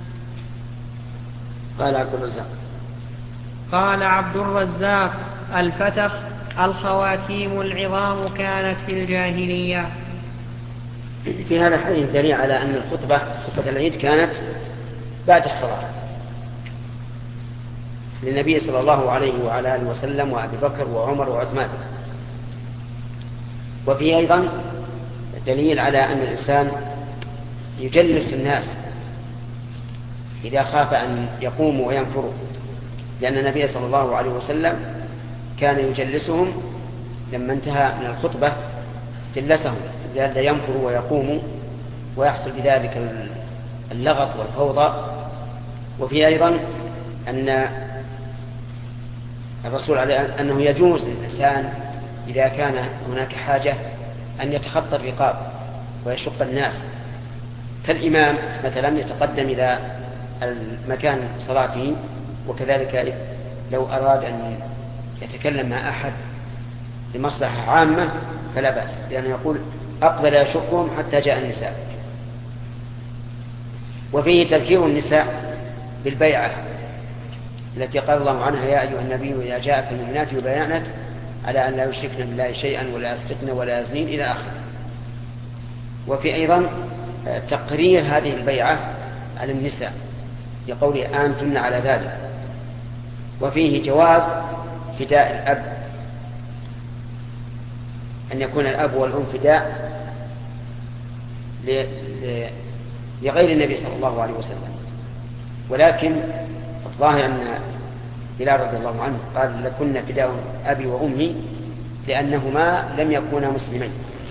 قال عبد الرزاق: الفتخ الخواتيم العظام كانت في الجاهلية. في هذا الحديث دليل على أن خطبة العيد كانت بعد الصلاة للنبي صلى الله عليه وعلى آله وسلم وأبي بكر وعمر وعثمان. وفي أيضا دليل على أن الإنسان يجلس الناس إذا خاف أن يقوموا وينفروا، لأن النبي صلى الله عليه وسلم كان يجلسهم لما انتهى من الخطبة، جلسهم لئلا ينفروا ويقوموا ويحصل بذلك اللغط والفوضى. وفي أيضا أن الرسول عليه أنه يجوز للإنسان إذا كان هناك حاجة أن يتخطى الرقاب ويشق الناس، كالإمام مثلا يتقدم إلى المكان صلاته، وكذلك لو أراد أن يتكلم مع أحد لمصلحة عامة فلا بأس، لأنه يقول: أقبل يشقهم حتى جاء النساء. وفيه تذكير النساء بالبيعة التي قال الله عنها: يا أيها النبي إذا جاءك المؤمنات يبايعنك على أن لا يشركن بالله شيئا ولا يسرقن ولا يزنين إلى آخره. وفي أيضا تقرير هذه البيعة على النساء لقوله: أنتن على ذلك. وفيه جواز فداء الأب، أن يكون الأب والأم فداء لغير النبي صلى الله عليه وسلم. ولكن الظاهر أن بلال رضي الله عنه قال: لكن فداء أبي وأمي، لأنهما لم يكونا مسلمين.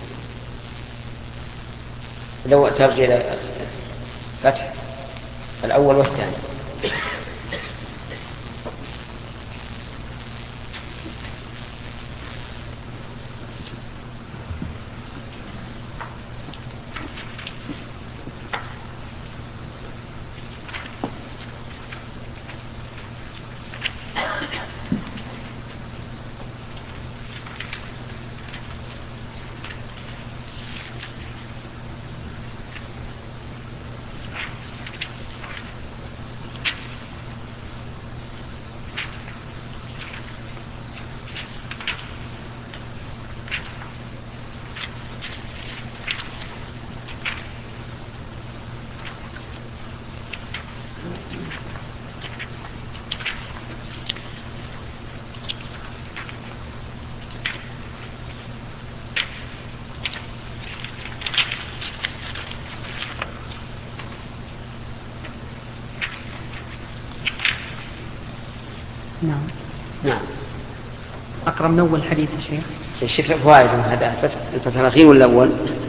لو ترجع إلى فتح الأول والثاني. نعم. أقرأ من أول حديث الشيخ. الشيخ فوائد هذا الفتح الأخير ولا الأول؟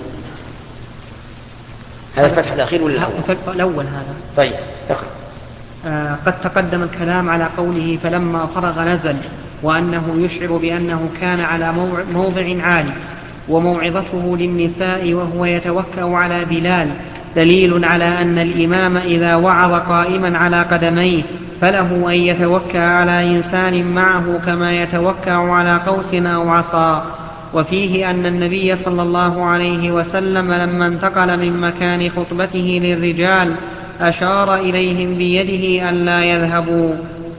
هذا الفتح الأخير ولا الأول هذا. طيب اقرأ. قد تقدم الكلام على قوله فلما فرغ نزل، وأنه يشعر بأنه كان على موضع عالي، وموعظته للنساء وهو يتوكأ على بلال دليل على أن الإمام إذا وعظ قائما على قدميه فله أن يتوكأ على إنسان معه كما يتوكأ على قوس أو عصا. وفيه أن النبي صلى الله عليه وسلم لما انتقل من مكان خطبته للرجال أشار إليهم بيده أن لا يذهبوا.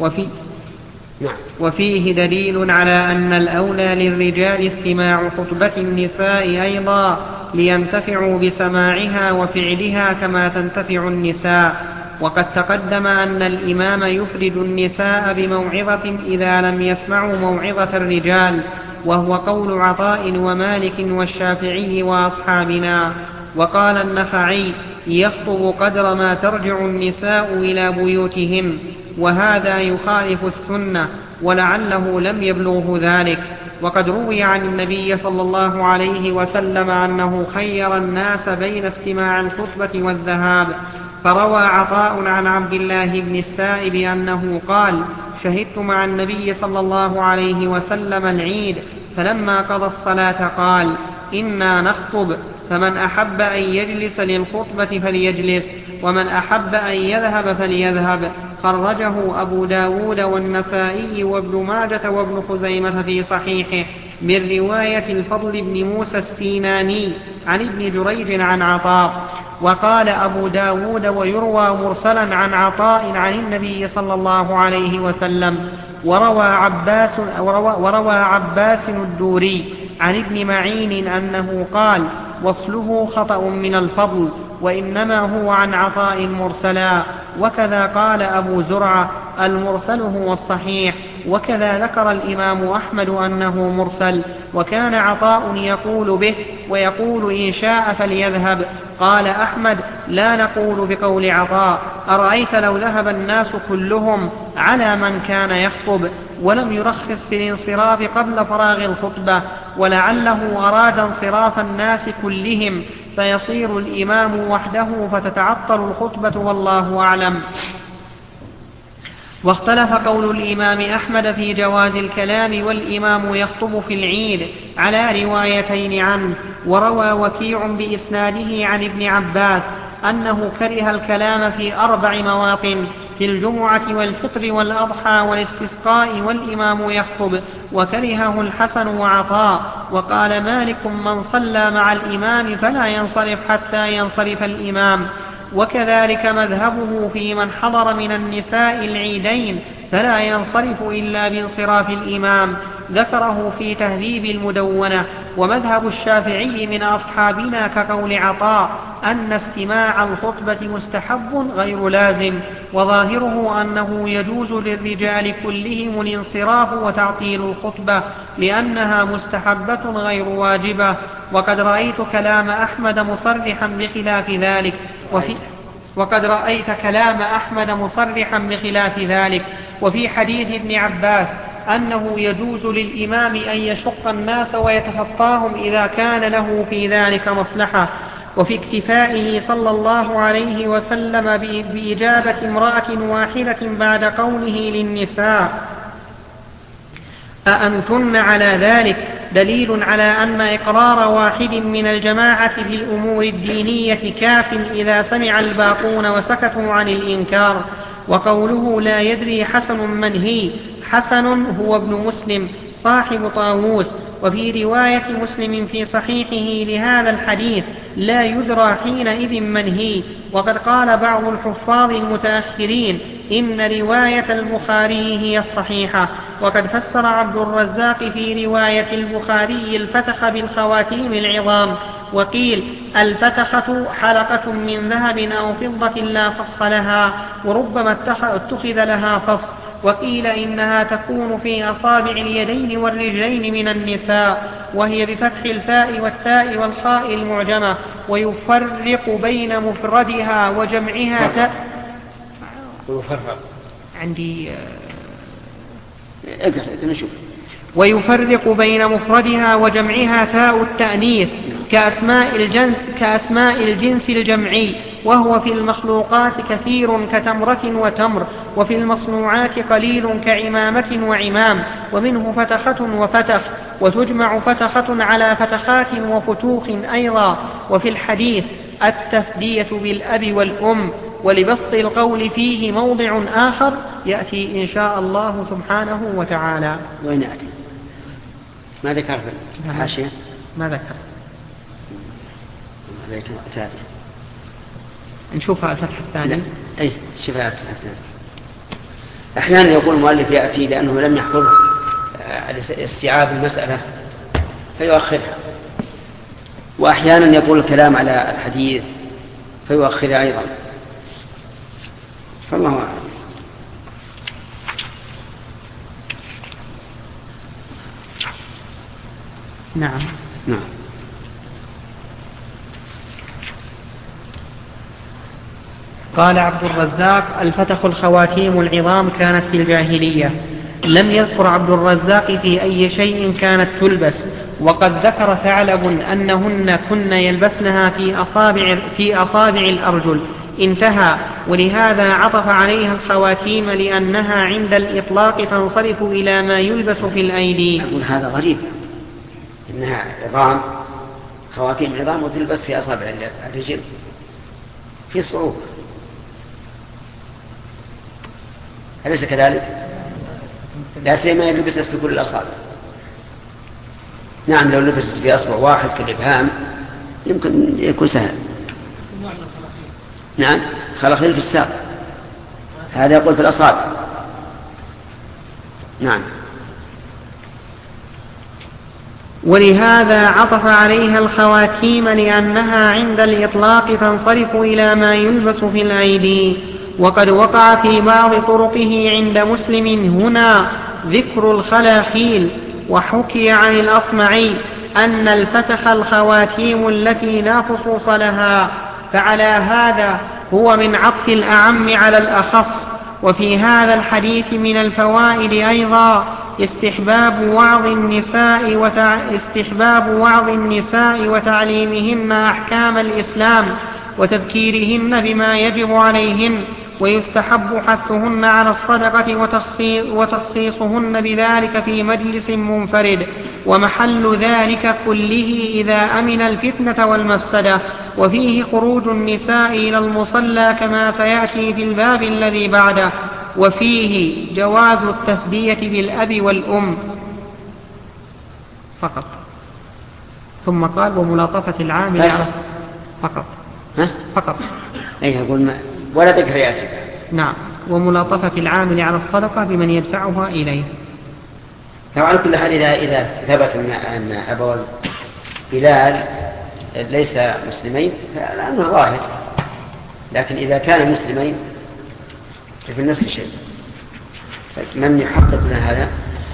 وفيه دليل على أن الأولى للرجال استماع خطبة النساء أيضا لينتفعوا بسماعها وفعلها كما تنتفع النساء. وقد تقدم أن الإمام يفرد النساء بموعظة إذا لم يسمعوا موعظة الرجال، وهو قول عطاء ومالك والشافعي وأصحابنا. وقال النخعي يخطب قدر ما ترجع النساء إلى بيوتهم، وهذا يخالف السنة ولعله لم يبلغه ذلك. وقد روي عن النبي صلى الله عليه وسلم أنه خير الناس بين استماع الخطبة والذهاب، فروى عطاء عن عبد الله بن السائب أنه قال شهدت مع النبي صلى الله عليه وسلم العيد، فلما قضى الصلاة قال إنا نخطب، فمن أحب أن يجلس للخطبة فليجلس، ومن أحب أن يذهب فليذهب. خرجه أبو داود والنسائي وابن ماجة وابن خزيمة في صحيحه من رواية الفضل بن موسى السيناني عن ابن جريج عن عطاء. وقال أبو داود ويروى مرسلا عن عطاء عن النبي صلى الله عليه وسلم. وروى عباس الدوري عن ابن معين أنه قال وصله خطأ من الفضل، وإنما هو عن عطاء مرسلا. وكذا قال أبو زرعة المرسل هو الصحيح. وكذا ذكر الإمام أحمد أنه مرسل، وكان عطاء يقول به ويقول إن شاء فليذهب. قال أحمد لا نقول بقول عطاء، أرأيت لو ذهب الناس كلهم على من كان يخطب، ولم يرخص في الانصراف قبل فراغ الخطبة، ولعله أراد انصراف الناس كلهم فيصير الإمام وحده فتتعطل الخطبة والله أعلم. واختلف قول الإمام أحمد في جواز الكلام والإمام يخطب في العيد على روايتين عنه. وروى وكيع بإسناده عن ابن عباس أنه كره الكلام في 4 مواطن: في الجمعة والفطر والأضحى والاستسقاء والإمام يخطب، وكرهه الحسن وعطاء. وقال مالك من صلى مع الإمام فلا ينصرف حتى ينصرف الإمام. وكذلك مذهبه في من حضر من النساء العيدين فلا ينصرف إلا بانصراف الإمام، ذكره في تهذيب المدونة. ومذهب الشافعي من أصحابنا كقول عطاء أن استماع الخطبة مستحب غير لازم، وظاهره أنه يجوز للرجال كلهم الانصراف وتعطيل الخطبة لأنها مستحبة غير واجبة. وقد رأيت كلام أحمد مصرحا بخلاف ذلك وفي حديث ابن عباس أنه يجوز للإمام أن يشق الناس ويتخطاهم إذا كان له في ذلك مصلحة. وفي اكتفائه صلى الله عليه وسلم بإجابة امرأة واحدة بعد قوله للنساء أأنتن على ذلك دليل على أن إقرار واحد من الجماعة في الأمور الدينية كاف إذا سمع الباقون وسكتوا عن الإنكار. وقوله لا يدري حسن من هي، حسن هو ابن مسلم صاحب طاووس. وفي رواية مسلم في صحيحه لهذا الحديث لا يدرى حينئذ من هي. وقد قال بعض الحفاظ المتأخرين إن رواية البخاري هي الصحيحة. وقد فسر عبد الرزاق في رواية البخاري الفتخ بالخواتيم العظام، وقيل الفتخة حلقة من ذهب أو فضة لا فص لها، وربما اتخذ لها فص. وقيل إنها تكون في أصابع اليدين والرجلين من النساء، وهي بفتح الفاء والتاء والخاء المعجمة، ويفرق بين مفردها وجمعها. عندي اقرأ نشوف. ويفرق بين مفردها وجمعها تاء التأنيث كأسماء الجنس الجمعي، وهو في المخلوقات كثير كتمرة وتمر، وفي المصنوعات قليل كعمامة وعمام، ومنه فتخة وفتخ، وتجمع فتخة على فتخات وفتوخ أيضا. وفي الحديث التفدية بالأب والأم. ولبسط القول فيه موضع آخر يأتي إن شاء الله سبحانه وتعالى. وين يأتي؟ ما ذكر في الحاشية؟ ما ذكر. نشوفها الفتح الثاني. أي شوفها الفتح الثاني. أحيانا يقول المؤلف يأتي لأنه لم يحفظ استيعاب المسألة فيؤخرها، وأحيانا يقول الكلام على الحديث فيؤخرها أيضا، فالله أعلم. نعم. قال عبد الرزاق: الفتخ الخواتيم العظام كانت في الجاهلية. لم يذكر عبد الرزاق في أي شيء كانت تلبس، وقد ذكر ثعلب أنهن كن يلبسنها في أصابع الأرجل. انتهى. ولهذا عطف عليها الخواتيم لأنها عند الإطلاق تنصرف إلى ما يلبس في الأيدي. أقول هذا غريب، إنها عظام، خواتيم عظام وتلبس في أصابع الرجل، في صعوبة، أليس كذلك؟ لا سيما يلبس في كل الأصابع. نعم، لو لبست في أصبع واحد كالإبهام يمكن يكون سهل. نعم، خلخيل في الساق، هذا يقول في الأصابع. نعم. ولهذا عطف عليها الخواتيم لأنها عند الإطلاق تنصرف إلى ما يلبس في الأيدي. وقد وقع في بعض طرقه عند مسلم هنا ذكر الخلاخيل. وحكي عن الأصمعي أن الفتخ الخواتيم التي لا فصوص لها، فعلى هذا هو من عطف الأعم على الأخص. وفي هذا الحديث من الفوائد أيضا استحباب وعظ النساء وتعليمهن أحكام الإسلام وتذكيرهن بما يجب عليهن، ويستحب حثهن على الصدقة وتخصيصهن بذلك في مجلس منفرد، ومحل ذلك كله إذا أمن الفتنة والمفسدة. وفيه خروج النساء إلى المصلى كما سيأتي في الباب الذي بعده. وفيه جواز التفدية بالأب والأم فقط. ثم قال: وملاطفة العامل على فقط. أي أقول ولا ذكر يأتي. نعم. وملاطفة العامل على الصدقة بمن يدفعها إليه. طبعا كل حال إذا ثبت أن أبو بلال ليس مسلمين فالأمر ظاهر، لكن إذا كان مسلمين ففي نفس الشيء. من يحقق لنا هذا؟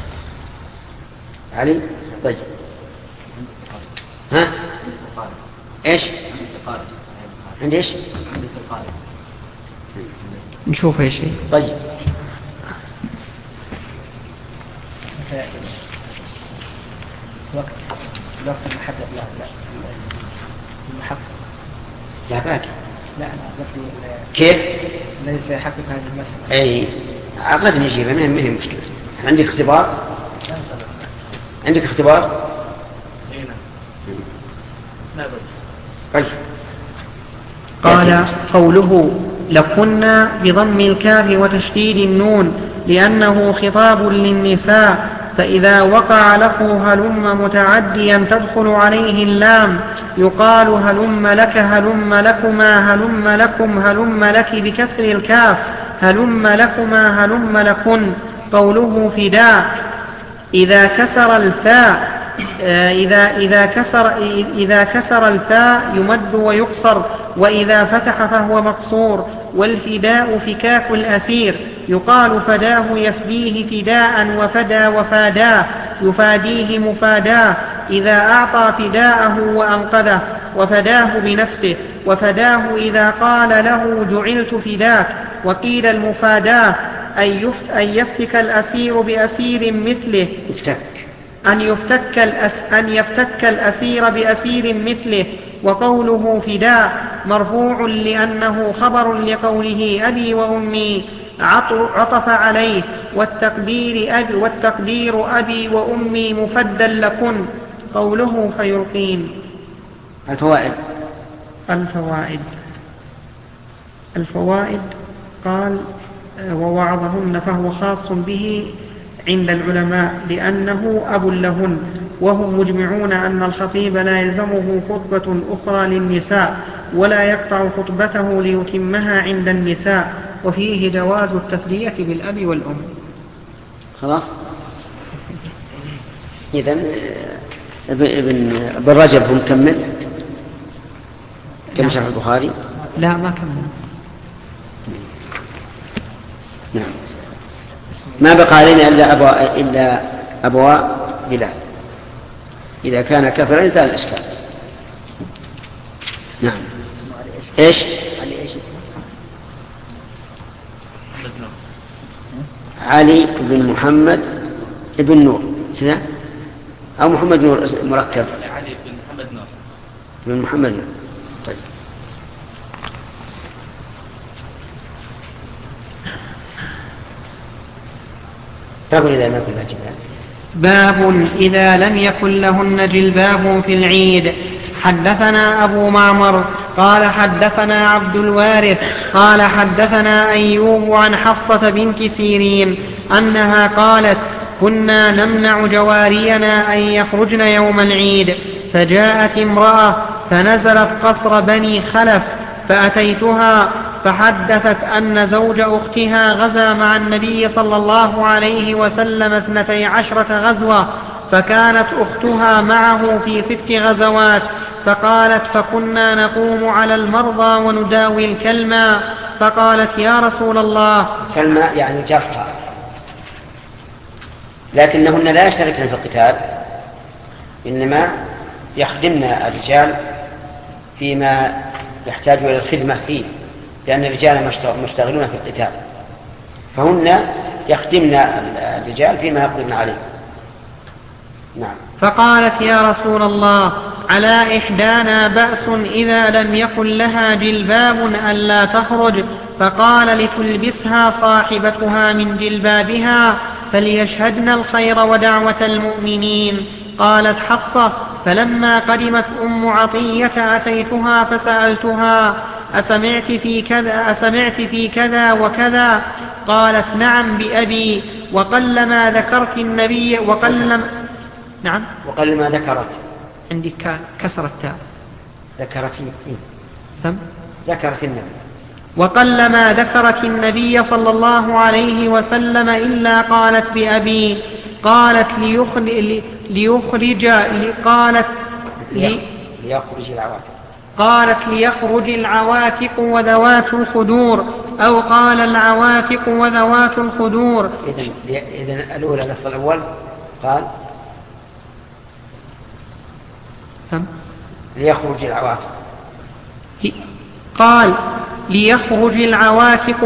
علي؟ طيب. ها؟ إيش؟ عند إيش؟ نشوف إيش. طيب. وقت المحدد لا المحقق لا باقي. لا كيف؟ الذي سيحقق هذه المسألة. أي أقد نجيبها، ما هي مشكلة. عندك اختبار؟ عندك اختبار؟ طيب. قال: قوله لكنا بضم الكاف وتشديد النون لأنه خطاب للنساء، فإذا وقع له هلم متعديا تدخل عليه اللام يقال هلم لك، هلم لكما، هلم لكم، هلم لك بكسر الكاف، هلم لكما، هلم لكن. قوله فداء إذا كسر الفاء إذا كسر الفاء يمد ويقصر، وإذا فتح فهو مقصور. والفداء فكاك الأسير، يقال فداه يفديه فداء، وفدى وفاداه يفاديه مفاداه. إذا أعطى فداءه وأنقذه، وفداه بنفسه. وفداه إذا قال له جعلت فداك. وقيل المفاداه أن يفتك الأسير بأسير مثله أن يفتك الأسير بأسير مثله. وقوله فداء مرفوع لأنه خبر لقوله أبي وأمي عطف عليه، والتقدير أبي وأمي مفدا لكن. قوله فيلقين. الفوائد قال ووعظهن فهو خاص به عند العلماء لأنه أب لهن، وهم مجمعون أن الخطيب لا يلزمه خطبة أخرى للنساء ولا يقطع خطبته ليتمها عند النساء، وفيه جواز التفدية بالأب والأم. خلاص. إذن ابن رجب هم كمل كم شرح البخاري؟ لا ما كمل. نعم. ما بقى علينا إلا أبواء بلال إذا كان كفرا زال الإشكال. نعم. إيش؟ علي بن محمد بن نور أو محمد نور مركب. علي بن محمد نور. بن محمد نور. طيب. باب إذا لم يكن لهن جلباب في العيد. حدثنا أبو معمر قال حدثنا عبد الوارث قال حدثنا أيوب عن حفصة بنت سيرين أنها قالت كنا نمنع جوارينا أن يخرجن يوم العيد، فجاءت امرأة فنزلت قصر بني خلف فأتيتها فحدثت أن زوج أختها غزا مع النبي صلى الله عليه وسلم 12 غزوة، فكانت أختها معه في 6 غزوات. فقالت فكنا نقوم على المرضى ونداوي الكلمة. فقالت يا رسول الله. كلمة يعني جرحى، لكنهن لا يشتركن في القتال، إنما يخدمن الرجال فيما يحتاج إلى الخدمة فيه، لأن الرجال مشتغلون في القتال، فهن يخدمن الرجال فيما يقدرن عليه. نعم. فقالت يا رسول الله على إحدانا بأس إذا لم يكن لها جلباب ألا تخرج؟ فقال لتلبسها صاحبتها من جلبابها فليشهدن الخير ودعوة المؤمنين. قالت حفصة فلما قدمت أم عطية أتيتها فسألتها أسمعت في كذا وكذا؟ قالت نعم بأبي. وقلما ذكرت النبي نعم. وقلما ذكرت عندي كسر التاء. ذكرت النبي. وقلما ذكرت النبي صلى الله عليه وسلم إلا قالت بأبي. قالت ليخرج العواتق وذوات الخدور، أو قال العواتق وذوات الخدور. إذن الأولى نص الأول قال ليخرج العواتق، قال ليخرج العواتق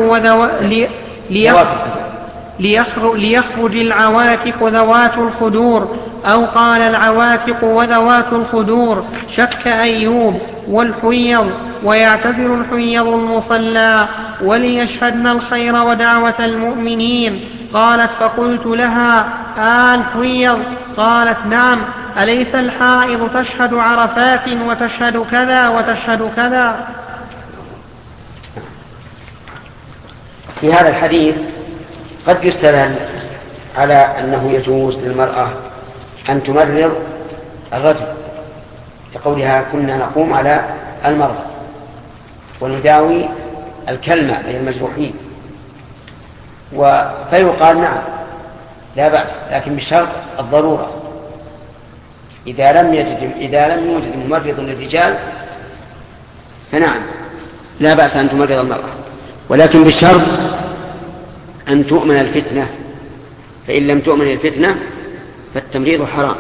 ليخرج العواتق وذوات الخدور، أو قال العواتق وذوات الخدور. شك أيوب والحيض ويعتذر الحيض المصلى وليشهدن الخير ودعوة المؤمنين. قالت فقلت لها الحيض؟ قالت نعم. أليس الحائض تشهد عرفات وتشهد كذا وتشهد كذا؟ في هذا الحديث قد يستدل على أنه يجوز للمرأة أن تمرر الرجل، كقولها كنا نقوم على المرضى ونداوي الكلمة أي المجروحين، فيقال نعم لا بأس، لكن بشرط الضرورة. إذا لم يوجد ممرض للرجال فنعم لا بأس أن تمرض المرأة، ولكن بالشرط أن تؤمن الفتنة، فإن لم تؤمن الفتنة فالتمريض حرام.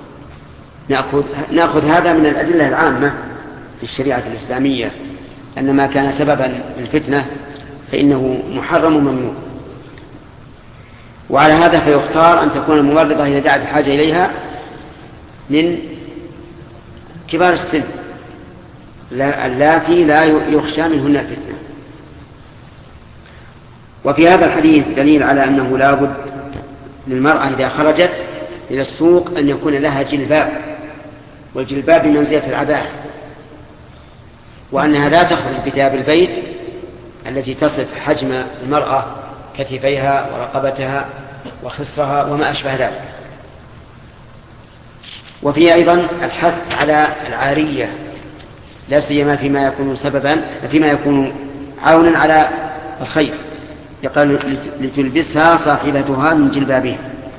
نأخذ هذا من الأدلة العامة في الشريعة الإسلامية، أن ما كان سببا للفتنة فإنه محرم وممنوع. وعلى هذا فيختار أن تكون الممرضة إذا دعت الحاجة إليها من كبار السن اللاتي لا يخشى منهن الفتنة. وفي هذا الحديث دليل على أنه لا بد للمرأة إذا خرجت إلى السوق أن يكون لها جلباب، والجلباب بمنزلة العباءة، وأنها لا تخرج بثياب البيت التي تصف حجم المرأة كتفيها ورقبتها وخصرها وما أشبه ذلك. وفيه أيضا الحث على العارية، لا سيما فيما يكون عونا على الخير، يقال لتلبسها صاحبتها من جلبابها.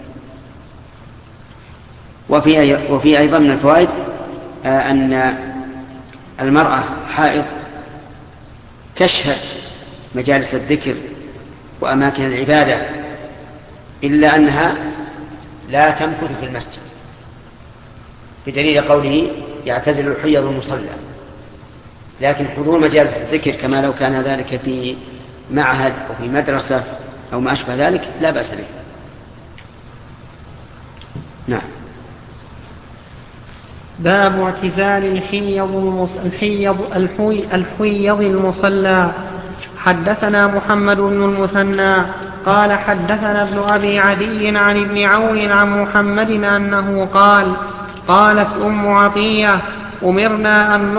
وفي أيضا من الفوائد أن المرأة حائض تشهد مجالس الذكر وأماكن العبادة، إلا أنها لا تمكث في المسجد، بدليل قوله يعتزل الحيض المصلى. لكن حضور مجالس الذكر كما لو كان ذلك في معهد أو في مدرسة أو ما أشبه ذلك لا بأس به. نعم. باب اعتزال الحيض المصلى. حدثنا محمد بن المثنى قال حدثنا ابن أبي عدي عن ابن عون عن محمد أنه قال قالت أم عطية أمرنا أن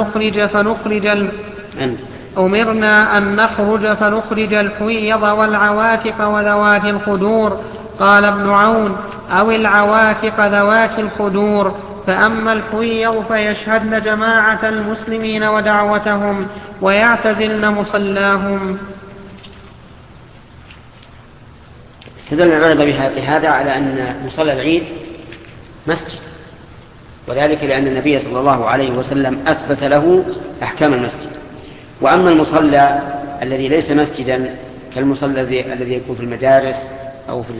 نخرج فنخرج الحيض والعواتق وذوات الخدور. قال ابن عون أو العواتق ذوات الخدور، فأما الحيض فيشهدن جماعة المسلمين ودعوتهم ويعتزلن مصلاهم. استدل العلماء بهذا على أن مصلى العيد مسجد، وذلك لأن النبي صلى الله عليه وسلم أثبت له أحكام المسجد. وأما المصلى الذي ليس مسجدا كالمصلى الذي يكون في المدارس أو في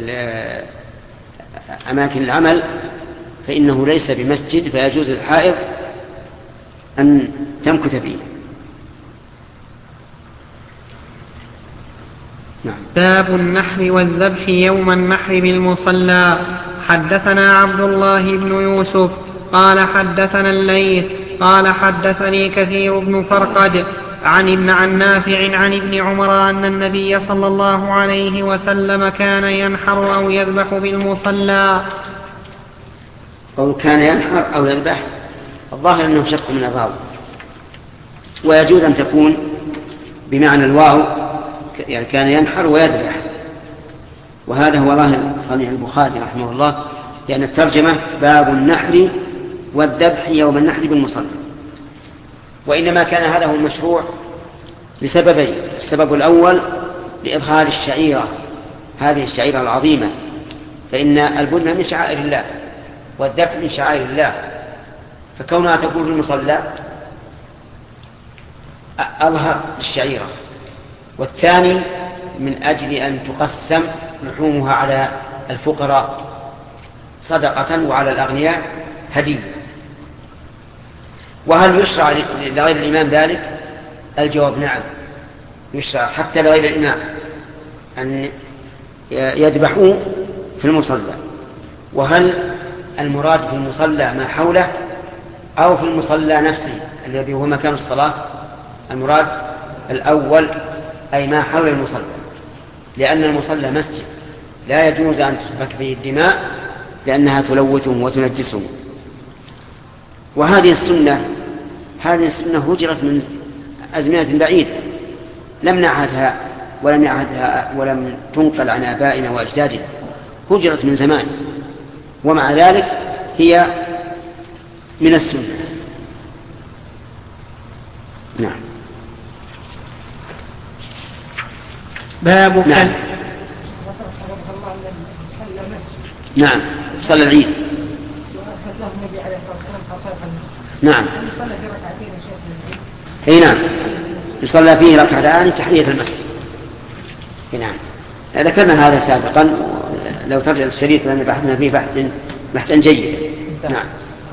أماكن العمل فإنه ليس بمسجد، فيجوز للحائض أن تمكث فيه. نعم. باب النحر والذبح يوم النحر بالمصلى. حدثنا عبد الله بن يوسف قال حدثنا الليث قال حدثني كثير بن فرقد عن نافع عن ابن عمر أن النبي صلى الله عليه وسلم كان ينحر أو يذبح بالمصلى. أو كان ينحر أو يذبح، الظاهر أنه شق من الراوي، ويجوز أن تكون بمعنى الواو، يعني كان ينحر ويذبح، وهذا هو ظاهر صنيع البخاري رحمه الله، لأن الترجمة باب النحر والذبح يوم النحر بالمصلى. وإنما كان هذا هو المشروع لسببين: السبب الأول لإظهار الشعيرة، هذه الشعيرة العظيمة، فإن البدن من شعائر الله والذبح من شعائر الله، فكونها تكون في المصلى أظهر الشعيرة. والثاني من أجل أن تقسم لحومها على الفقراء صدقة وعلى الأغنياء هدية. وهل يشرع لغير الإمام ذلك؟ الجواب نعم، يشرع حتى لغير الإمام أن يذبحوا في المصلى. وهل المراد في المصلى ما حوله أو في المصلى نفسه الذي هو مكان الصلاة؟ المراد الأول، أي ما حول المصلى، لأن المصلى مسجد لا يجوز أن تسفك فيه الدماء لأنها تلوثهم وتنجسهم. وهذه السنة هجرت من أزمنة بعيدة، لم نعهدها ولم تنقل عن آبائنا وأجدادنا، هجرت من زمان، ومع ذلك هي من السنة. نعم. باب نعم. نعم، صلى العيد. نعم. اي نعم، يصلى فيه ركعتان تحية المسجد. نعم، ذكرنا هذا سابقا، لو ترجع الشريط لأن بحثنا فيه بحثا جيدا. نعم.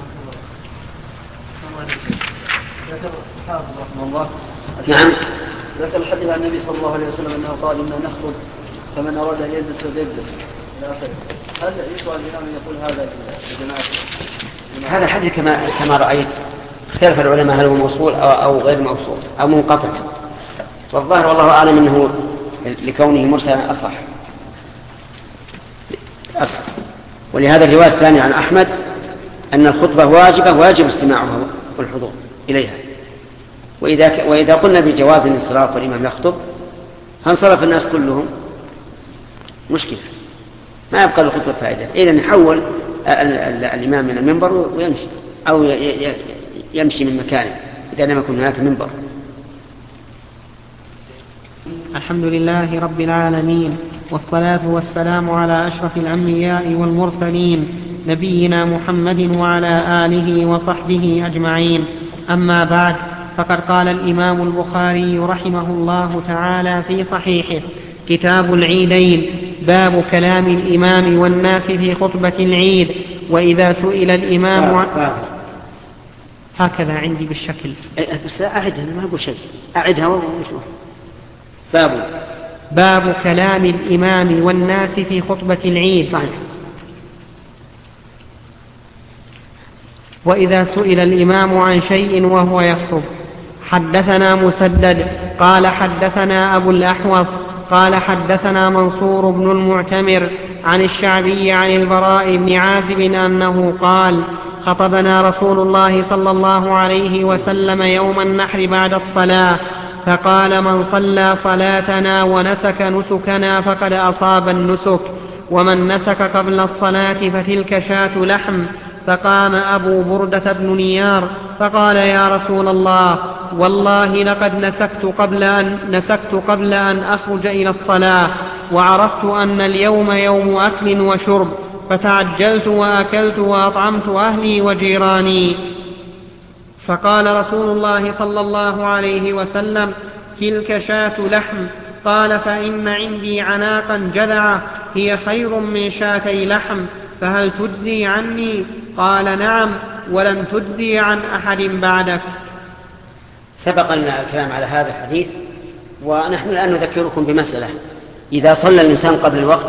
نعم. ذكر الحديث عن النبي صلى الله عليه وسلم أنه قال إنه نخرج فمن أراد أن يلبس فليلبس، هل يسوى الإمام أن يقول هذا لجماعة؟ هذا الحديث كما رأيت اختلف العلماء هل هو موصول أو غير موصول أو منقطع، والظاهر والله أعلم أنه لكونه مرسلا أصح. ولهذا الرواية الثانية عن أحمد أن الخطبة واجبة واجب استماعها والحضور إليها. وإذا قلنا بجواز الانصراف والإمام يخطب هنصرف الناس كلهم مشكلة، ما يبقى الخطبة فائدة. إذا نحول الإمام من المنبر ويمشي أو يمشي من مكانه إذا لم يكن هناك منبر. الحمد لله رب العالمين، والصلاة والسلام على أشرف الأنبياء والمرسلين نبينا محمد وعلى آله وصحبه أجمعين. أما بعد، فقد قال الإمام البخاري رحمه الله تعالى في صحيحه: كتاب العيدين، باب كلام الإمام والناس في خطبة العيد. وإذا سئل الإمام هكذا عندي بالشكل، بس أعدها، ما أقول شيء، أعدها ونشوف. باب كلام الإمام والناس في خطبة العيد. صحيح. وإذا سئل الإمام عن شيء وهو يخطب. حدثنا مسدد قال حدثنا أبو الأحوص قال حدثنا منصور بن المعتمر عن الشعبي عن البراء بن عازب أنه قال: خطبنا رسول الله صلى الله عليه وسلم يوم النحر بعد الصلاة، فقال: من صلى صلاتنا ونسك نسكنا فقد أصاب النسك، ومن نسك قبل الصلاة فتلك شاة لحم. فقام أبو بردة بن نيار فقال: يا رسول الله، والله لقد نسكت قبل أن أخرج إلى الصلاة، وعرفت أن اليوم يوم أكل وشرب، فتعجلت وأكلت وأطعمت أهلي وجيراني. فقال رسول الله صلى الله عليه وسلم: تلك شاة لحم. قال: فإن عندي عناقا جذعة هي خير من شاتي لحم، فهل تجزي عني؟ قال: نعم، ولن تجزي عن أحد بعدك. سبق لنا الكلام على هذا الحديث، ونحن الآن نذكركم بمسألة: إذا صلى الإنسان قبل الوقت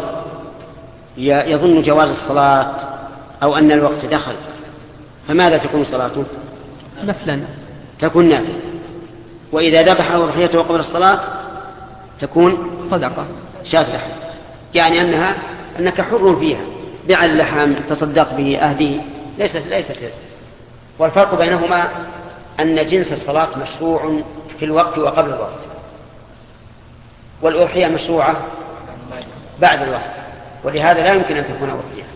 يظن جواز الصلاة أو أن الوقت دخل، فماذا تكون صلاته؟ نفلا، تكون نافلة. وإذا ذبح أضحيته قبل الصلاة تكون صدقة، شاة لحم، يعني أنك حر فيها، بيع اللحم، تصدق به، أهديه، ليست. والفرق بينهما أن جنس الصلاة مشروع في الوقت وقبل الوقت، والأضحية مشروعة بعد الوقت، ولهذا لا يمكن أن تكون أضحية.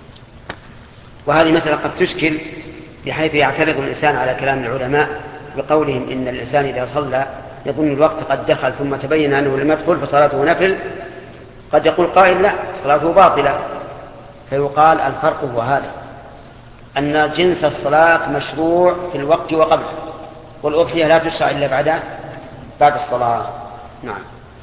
وهذه مسألة قد تشكل بحيث يعترض الإنسان على كلام العلماء بقولهم إن الإنسان إذا صلى يظن الوقت قد دخل ثم تبين أنه لم يدخل فصلاته نفل. قد يقول قائل: لا، صلاته باطلة. فيقال الفرق هو هذا، أن جنس الصلاة مشروع في الوقت وقبله، والأضحية لا تشرع إلا بعد الصلاة. نعم.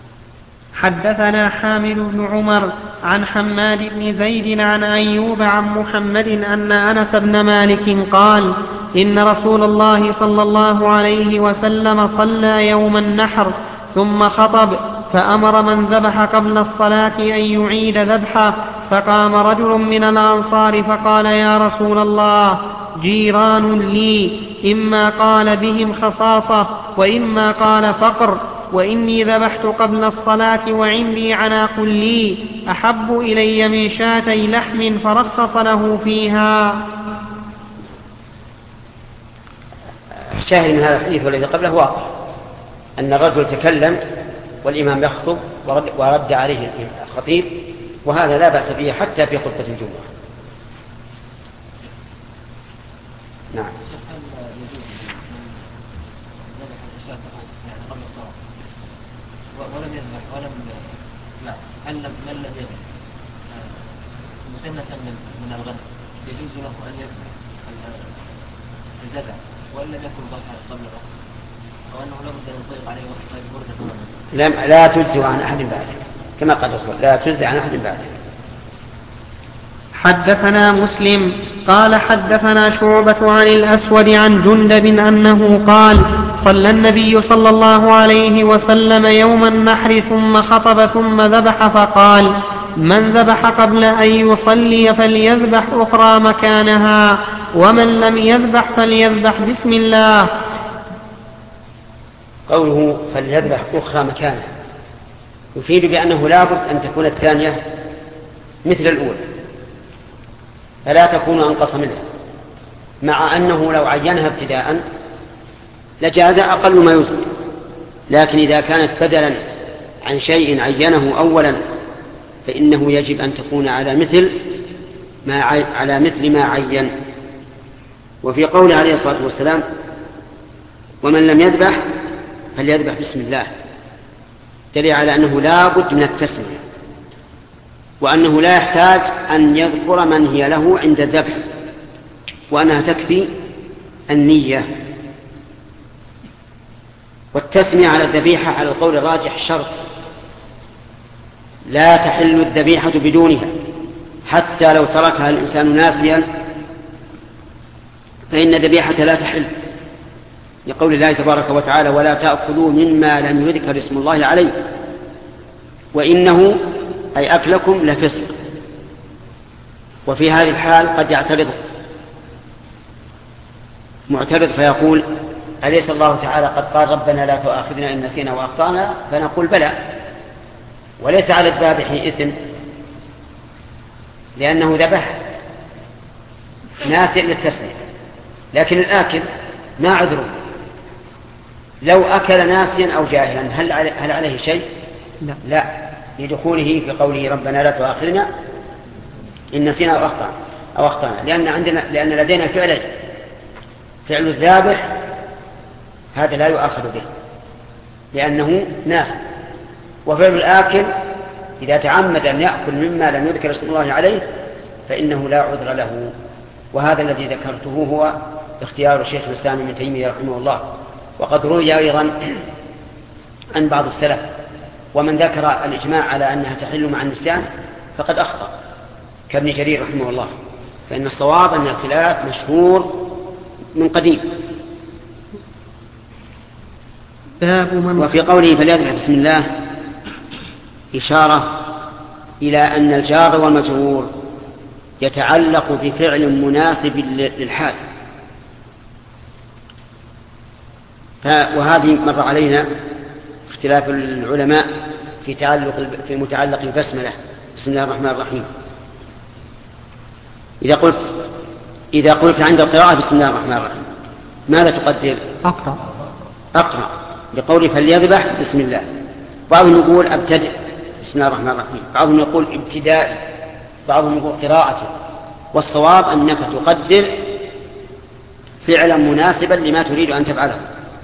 حدثنا حامد بن عمر عن حماد بن زيد عن أيوب عن محمد أن أنس بن مالك قال: إن رسول الله صلى الله عليه وسلم صلى يوم النحر ثم خطب، فأمر من ذبح قبل الصلاة أن يعيد ذبحه. فقام رجل من الأنصار فقال: يا رسول الله، جيران لي، إما قال بهم خصاصة وإما قال فقر، وإني ذبحت قبل الصلاة وعندي عناق لي أحب إلي من شاتي لحم، فرخص له فيها. الشاهد من هذا الحديث والذي قبله واضح، أن الرجل تكلم والإمام يخطب ورد عليه الخطيب، وهذا لا بأس به حتى في خطبة الجمعة. نعم. هل من لم يذبح مسنة من الغنم يجوز له أن يذبح الجذع وإن لم يكن ضحى قبل الوقت، أو أنه لابد أن يطيق عليه وصف بردة؟ لا تجزي عن أحد بعده، كما قال الرسول: لا تجزي عن أحد بعده. حدثنا مسلم قال حدثنا شعبة عن الأسود عن جندب أنه قال: صلى النبي صلى الله عليه وسلم يوم النحر ثم خطب ثم ذبح، فقال: من ذبح قبل أن يصلي فليذبح أخرى مكانها، ومن لم يذبح فليذبح بسم الله. قوله فليذبح أخرى مكانها يفيد بأنه لا بد أن تكون الثانية مثل الأولى فلا تكون أنقص منها، مع أنه لو عينها ابتداء لجاز أقل ما يجزي، لكن إذا كانت بدلا عن شيء عينه أولا فإنه يجب أن تكون على مثل ما عين. وفي قوله عليه الصلاة والسلام ومن لم يذبح فليذبح بسم الله دليل على أنه لا بد من التسمية، وأنه لا يحتاج أن يذكر من هي له عند الذبح، وأنها تكفي النية. والتسمية على الذبيحة على القول الراجح شرط، لا تحل الذبيحة بدونها، حتى لو تركها الإنسان ناسيا فإن الذبيحة لا تحل، لقول الله تبارك وتعالى ولا تأكلوا مما لم يذكر اسم الله عليه وإنه أي أكلكم لفسق. وفي هذه الحال قد يعترض معترض فيقول أليس الله تعالى قد قال ربنا لا تؤاخذنا إن نسينا وأخطأنا؟ فنقول بلى، وليس على الذابح إثم لأنه ذبح ناسئ للتسمية، لكن الآكل ما عذره، لو أكل ناسيا أو جاهلا هل عليه شيء؟ لا، لدخوله في قوله ربنا لا تؤاخذنا إن نسينا أو أخطأنا، لأن لدينا فعلين، فعل الذابح هذا لا يؤاخذ به لأنه ناس، وفعل الآكل إذا تعمد أن يأكل مما لم يذكر اسم الله عليه فإنه لا عذر له. وهذا الذي ذكرته هو اختيار شيخ الإسلام ابن تيمية رحمه الله، وقد روي أيضا عن بعض السلف، ومن ذكر الإجماع على أنها تحل مع النسيان فقد أخطأ كابن جرير رحمه الله، فإن الصواب أن الخلاف مشهور من قديم. وفي قوله فليذبح بسم الله إشارة إلى أن الجار والمجرور يتعلق بفعل مناسب للحال، وهذه مر علينا اختلاف العلماء في متعلق البسملة بسم الله الرحمن الرحيم. إذا قلت عند القراءة بسم الله الرحمن الرحيم ماذا تقدر؟ أقرأ لقوله فليذبح بسم الله. بعضهم يقول أبتدئ بسم الله الرحمن الرحيم، بعضهم يقول ابتدائي، بعضهم يقول قراءة، والصواب أنك تقدر فعلا مناسبا لما تريد أن تفعله.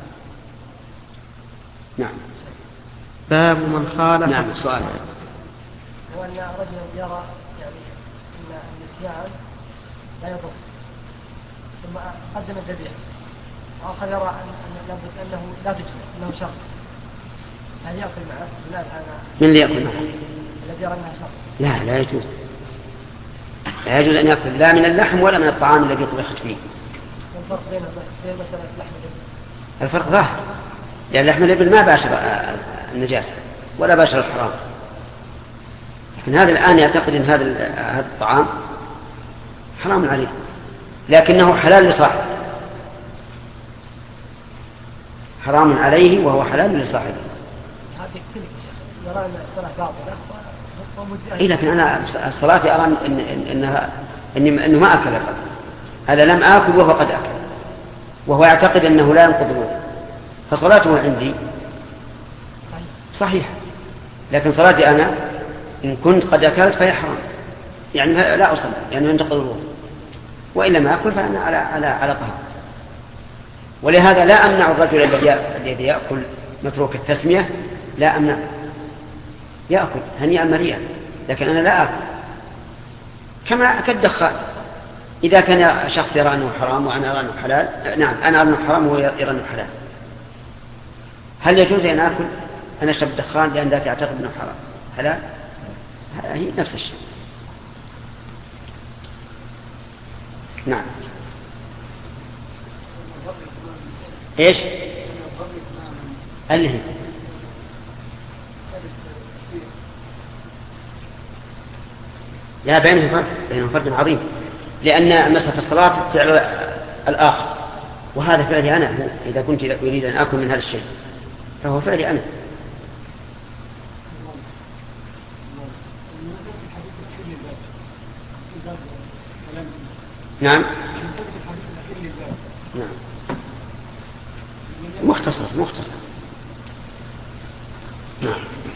نعم. باب من خالف. نعم. سؤال هو أن رجلا يرى يعني أن النسيان لا يضر ثم قدم الذبيحة، وآخر يرى أن لابد أنه لا تجزي أنه شرط، هل يأكل معه؟ من اللي يأكل معه؟ الذي يرى أنها شرط. لا يجوز، لا يجوز أن يأكل لا من اللحم ولا من الطعام الذي طبخت فيه. الفرق بين مسألة اللحم والإبل؟ الفرق ظاهر، لأن لحم الإبل ما باشر النجاسة ولا باشر الحرام، لكن هذا الآن يعتقد أن هذا الطعام حرام عليه لكنه حلال لصاحبه، حرام عليه وهو حلال لصاحبه. هذا يكتلك يا شيخ، يرى أن الصلاة باطلة ومجزئة. لكن أنا الصلاة أرى أنه ما أكل قبل، هذا لم آكل وهو قد أكل، وهو يعتقد أنه لا ينقض الوضوء، فصلاته عندي صحيح، لكن صلاتي أنا إن كنت قد أكلت فهي حرام، يعني لا أصلي يعني ينتقض الوضوء، وإلا ما أكل فأنا على طهارة. ولهذا لا أمنع الرجل الذي يأكل متروك التسمية، لا أمنع يأكل هنيئا مريئا، لكن أنا لا أكل كما كالدخان. إذا كان شخص يرى أنه حرام وأنا أرى أنه حلال، نعم أنا أرى أنه حرام وهو يرى أنه حلال، هل يجوز أن أكل أنا أشرب الدخان لأن ذاك يعتقد أنه حرام حلال؟ هي نفس الشيء. نعم. إيش؟ اللي هي لا، بينهم فرق عظيم، لأن مسألة الصلاة فعل الآخر، وهذا فعلي أنا. إذا كنت أريد أن آكل من هذا الشيء فهو فعلي أنا. نعم. نعم. مختصر. نعم.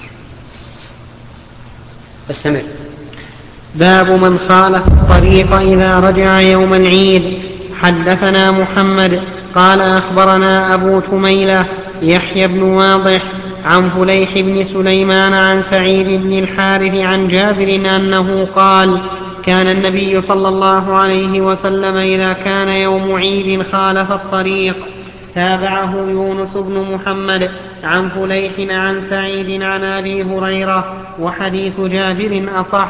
استمر. باب من خالف الطريق إذا رجع يوم العيد. حدثنا محمد قال أخبرنا أبو تميلة يحيى بن واضح عن فليح بن سليمان عن سعيد بن الحارث عن جابر أنه قال: كان النبي صلى الله عليه وسلم إذا كان يوم عيد خالف الطريق. تابعه يونس بن محمد عن فليح عن سعيد عن أبي هريرة، وحديث جابر أصح.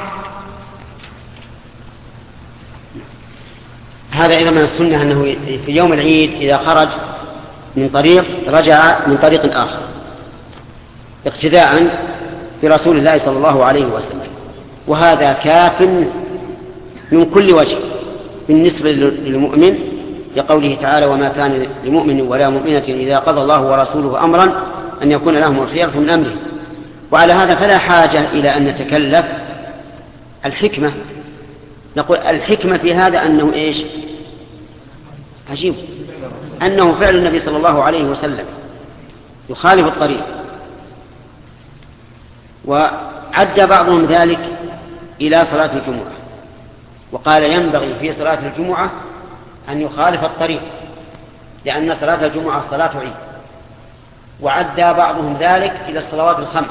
هذا أيضا من السنة أنه في يوم العيد إذا خرج من طريق رجع من طريق آخر، اقتداء برسول الله صلى الله عليه وسلم، وهذا كاف من كل وجه بالنسبة للمؤمن، لقوله تعالى: وما كان لمؤمن ولا مؤمنة إذا قضى الله ورسوله أمرا أن يكون لهم الخيرة من أمره. وعلى هذا فلا حاجة إلى أن نتكلف الحكمة. نقول الحكمة في هذا أنه إيش؟ عجيب، أنه فعل النبي صلى الله عليه وسلم يخالف الطريق. وعد بعضهم ذلك إلى صلاة الجمعة، وقال ينبغي في صلاة الجمعة أن يخالف الطريق، لأن صلاة الجمعة صلاة عيد. وعد بعضهم ذلك إلى الصلوات الخمس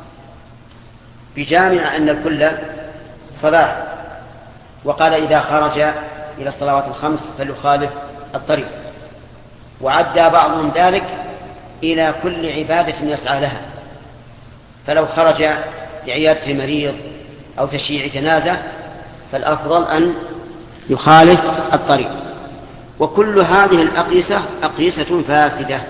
بجامع أن الكل صلاة، وقال إذا خرج إلى الصلوات الخمس فليخالف الطريق. وعد بعضهم ذلك إلى كل عبادة يسعى لها، فلو خرج لعيادة مريض أو تشييع جنازة فالأفضل أن يخالف الطريق. وكل هذه الأقيسة أقيسة فاسدة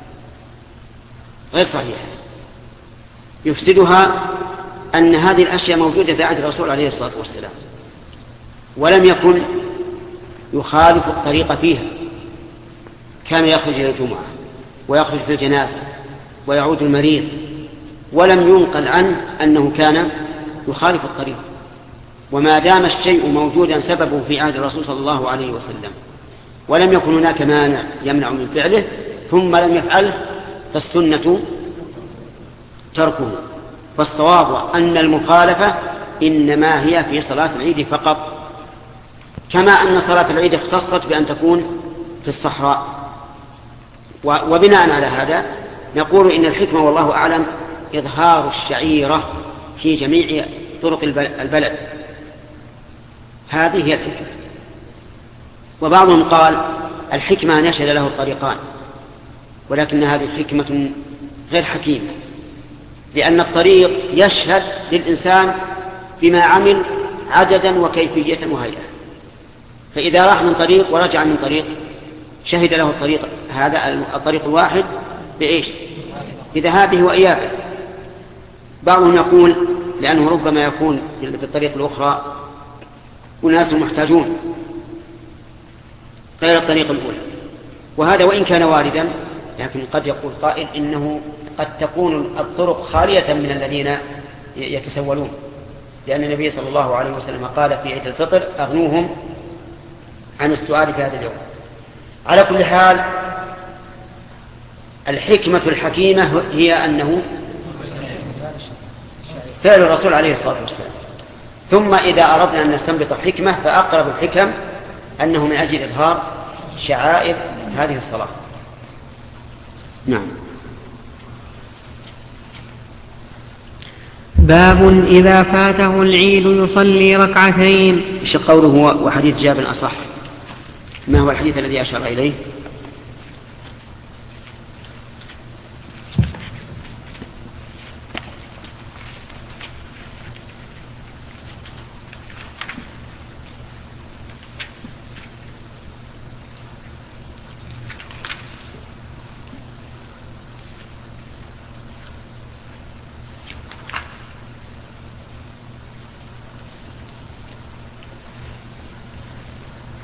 غير صحيحة، يفسدها أن هذه الأشياء موجودة في عهد الرسول عليه الصلاة والسلام، ولم يكن يخالف الطريق فيها. كان يخرج إلى الجمعة ويخرج في الجنازة ويعود المريض، ولم ينقل عنه أنه كان يخالف الطريق. وما دام الشيء موجودا سببه في عهد الرسول صلى الله عليه وسلم ولم يكن هناك مانع يمنع من فعله ثم لم يفعله فالسنة تركه. فالصواب أن المخالفة إنما هي في صلاة العيد فقط، كما أن صلاة العيد اختصت بأن تكون في الصحراء. وبناء على هذا نقول إن الحكمة والله أعلم إظهار الشعيرة في جميع طرق البلد، هذه هي الحكمة. وبعضهم قال الحكمة أن يشهد له الطريقان، ولكن هذه حكمة غير حكيمة، لأن الطريق يشهد للإنسان بما عمل عددا وكيفية وهيئة. فإذا راح من طريق ورجع من طريق شهد له الطريق، هذا الطريق الواحد بإيش؟ بذهابه وإيابه. بعضهم يقول لأنه ربما يكون في الطريق الأخرى أناس محتاجون غير الطريق الأولى، وهذا وإن كان واردا، لكن قد يقول قائل إنه قد تكون الطرق خالية من الذين يتسولون، لأن النبي صلى الله عليه وسلم قال في عيد الفطر أغنوهم عن السؤال في هذا اليوم. على كل حال الحكمة الحكيمة هي أنه فعل الرسول عليه الصلاة والسلام. ثم إذا أردنا أن نستنبط حكمة فأقرب الحكم أنه من أجل إظهار شعائر هذه الصلاة. نعم. باب إذا فاته العيد يصلي ركعتين. إيش قوله وحديث جابر أصح؟ ما هو الحديث الذي أشار إليه؟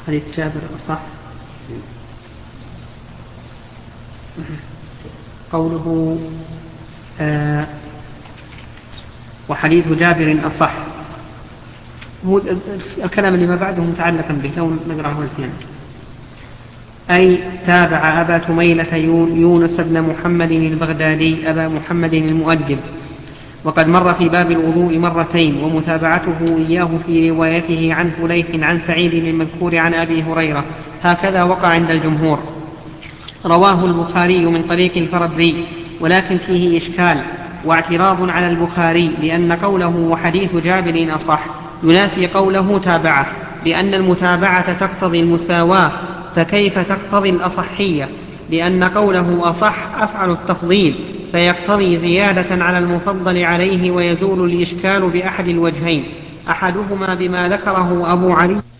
حديث جابر أصح. قوله وحديث جابر أصح، الكلام اللي ما بعده متعلقا به، لو نقرأه الثاني. أي تابع أبا تميلة يونس بن محمد البغدادي أبا محمد المؤدب، وقد مر في باب الوضوء مرتين، ومتابعته إياه في روايته عن فليح عن سعيد المذكور عن أبي هريرة، هكذا وقع عند الجمهور. رواه البخاري من طريق الفربري، ولكن فيه إشكال واعتراض على البخاري، لأن قوله وحديث جابر أصح ينافي قوله تابعه، لأن المتابعة تقتضي المساواة، فكيف تقتضي الأصحية؟ لأن قوله أصح أفعل التفضيل، فيقتضي زيادة على المفضل عليه، ويزول الإشكال بأحد الوجهين، أحدهما بما ذكره أبو علي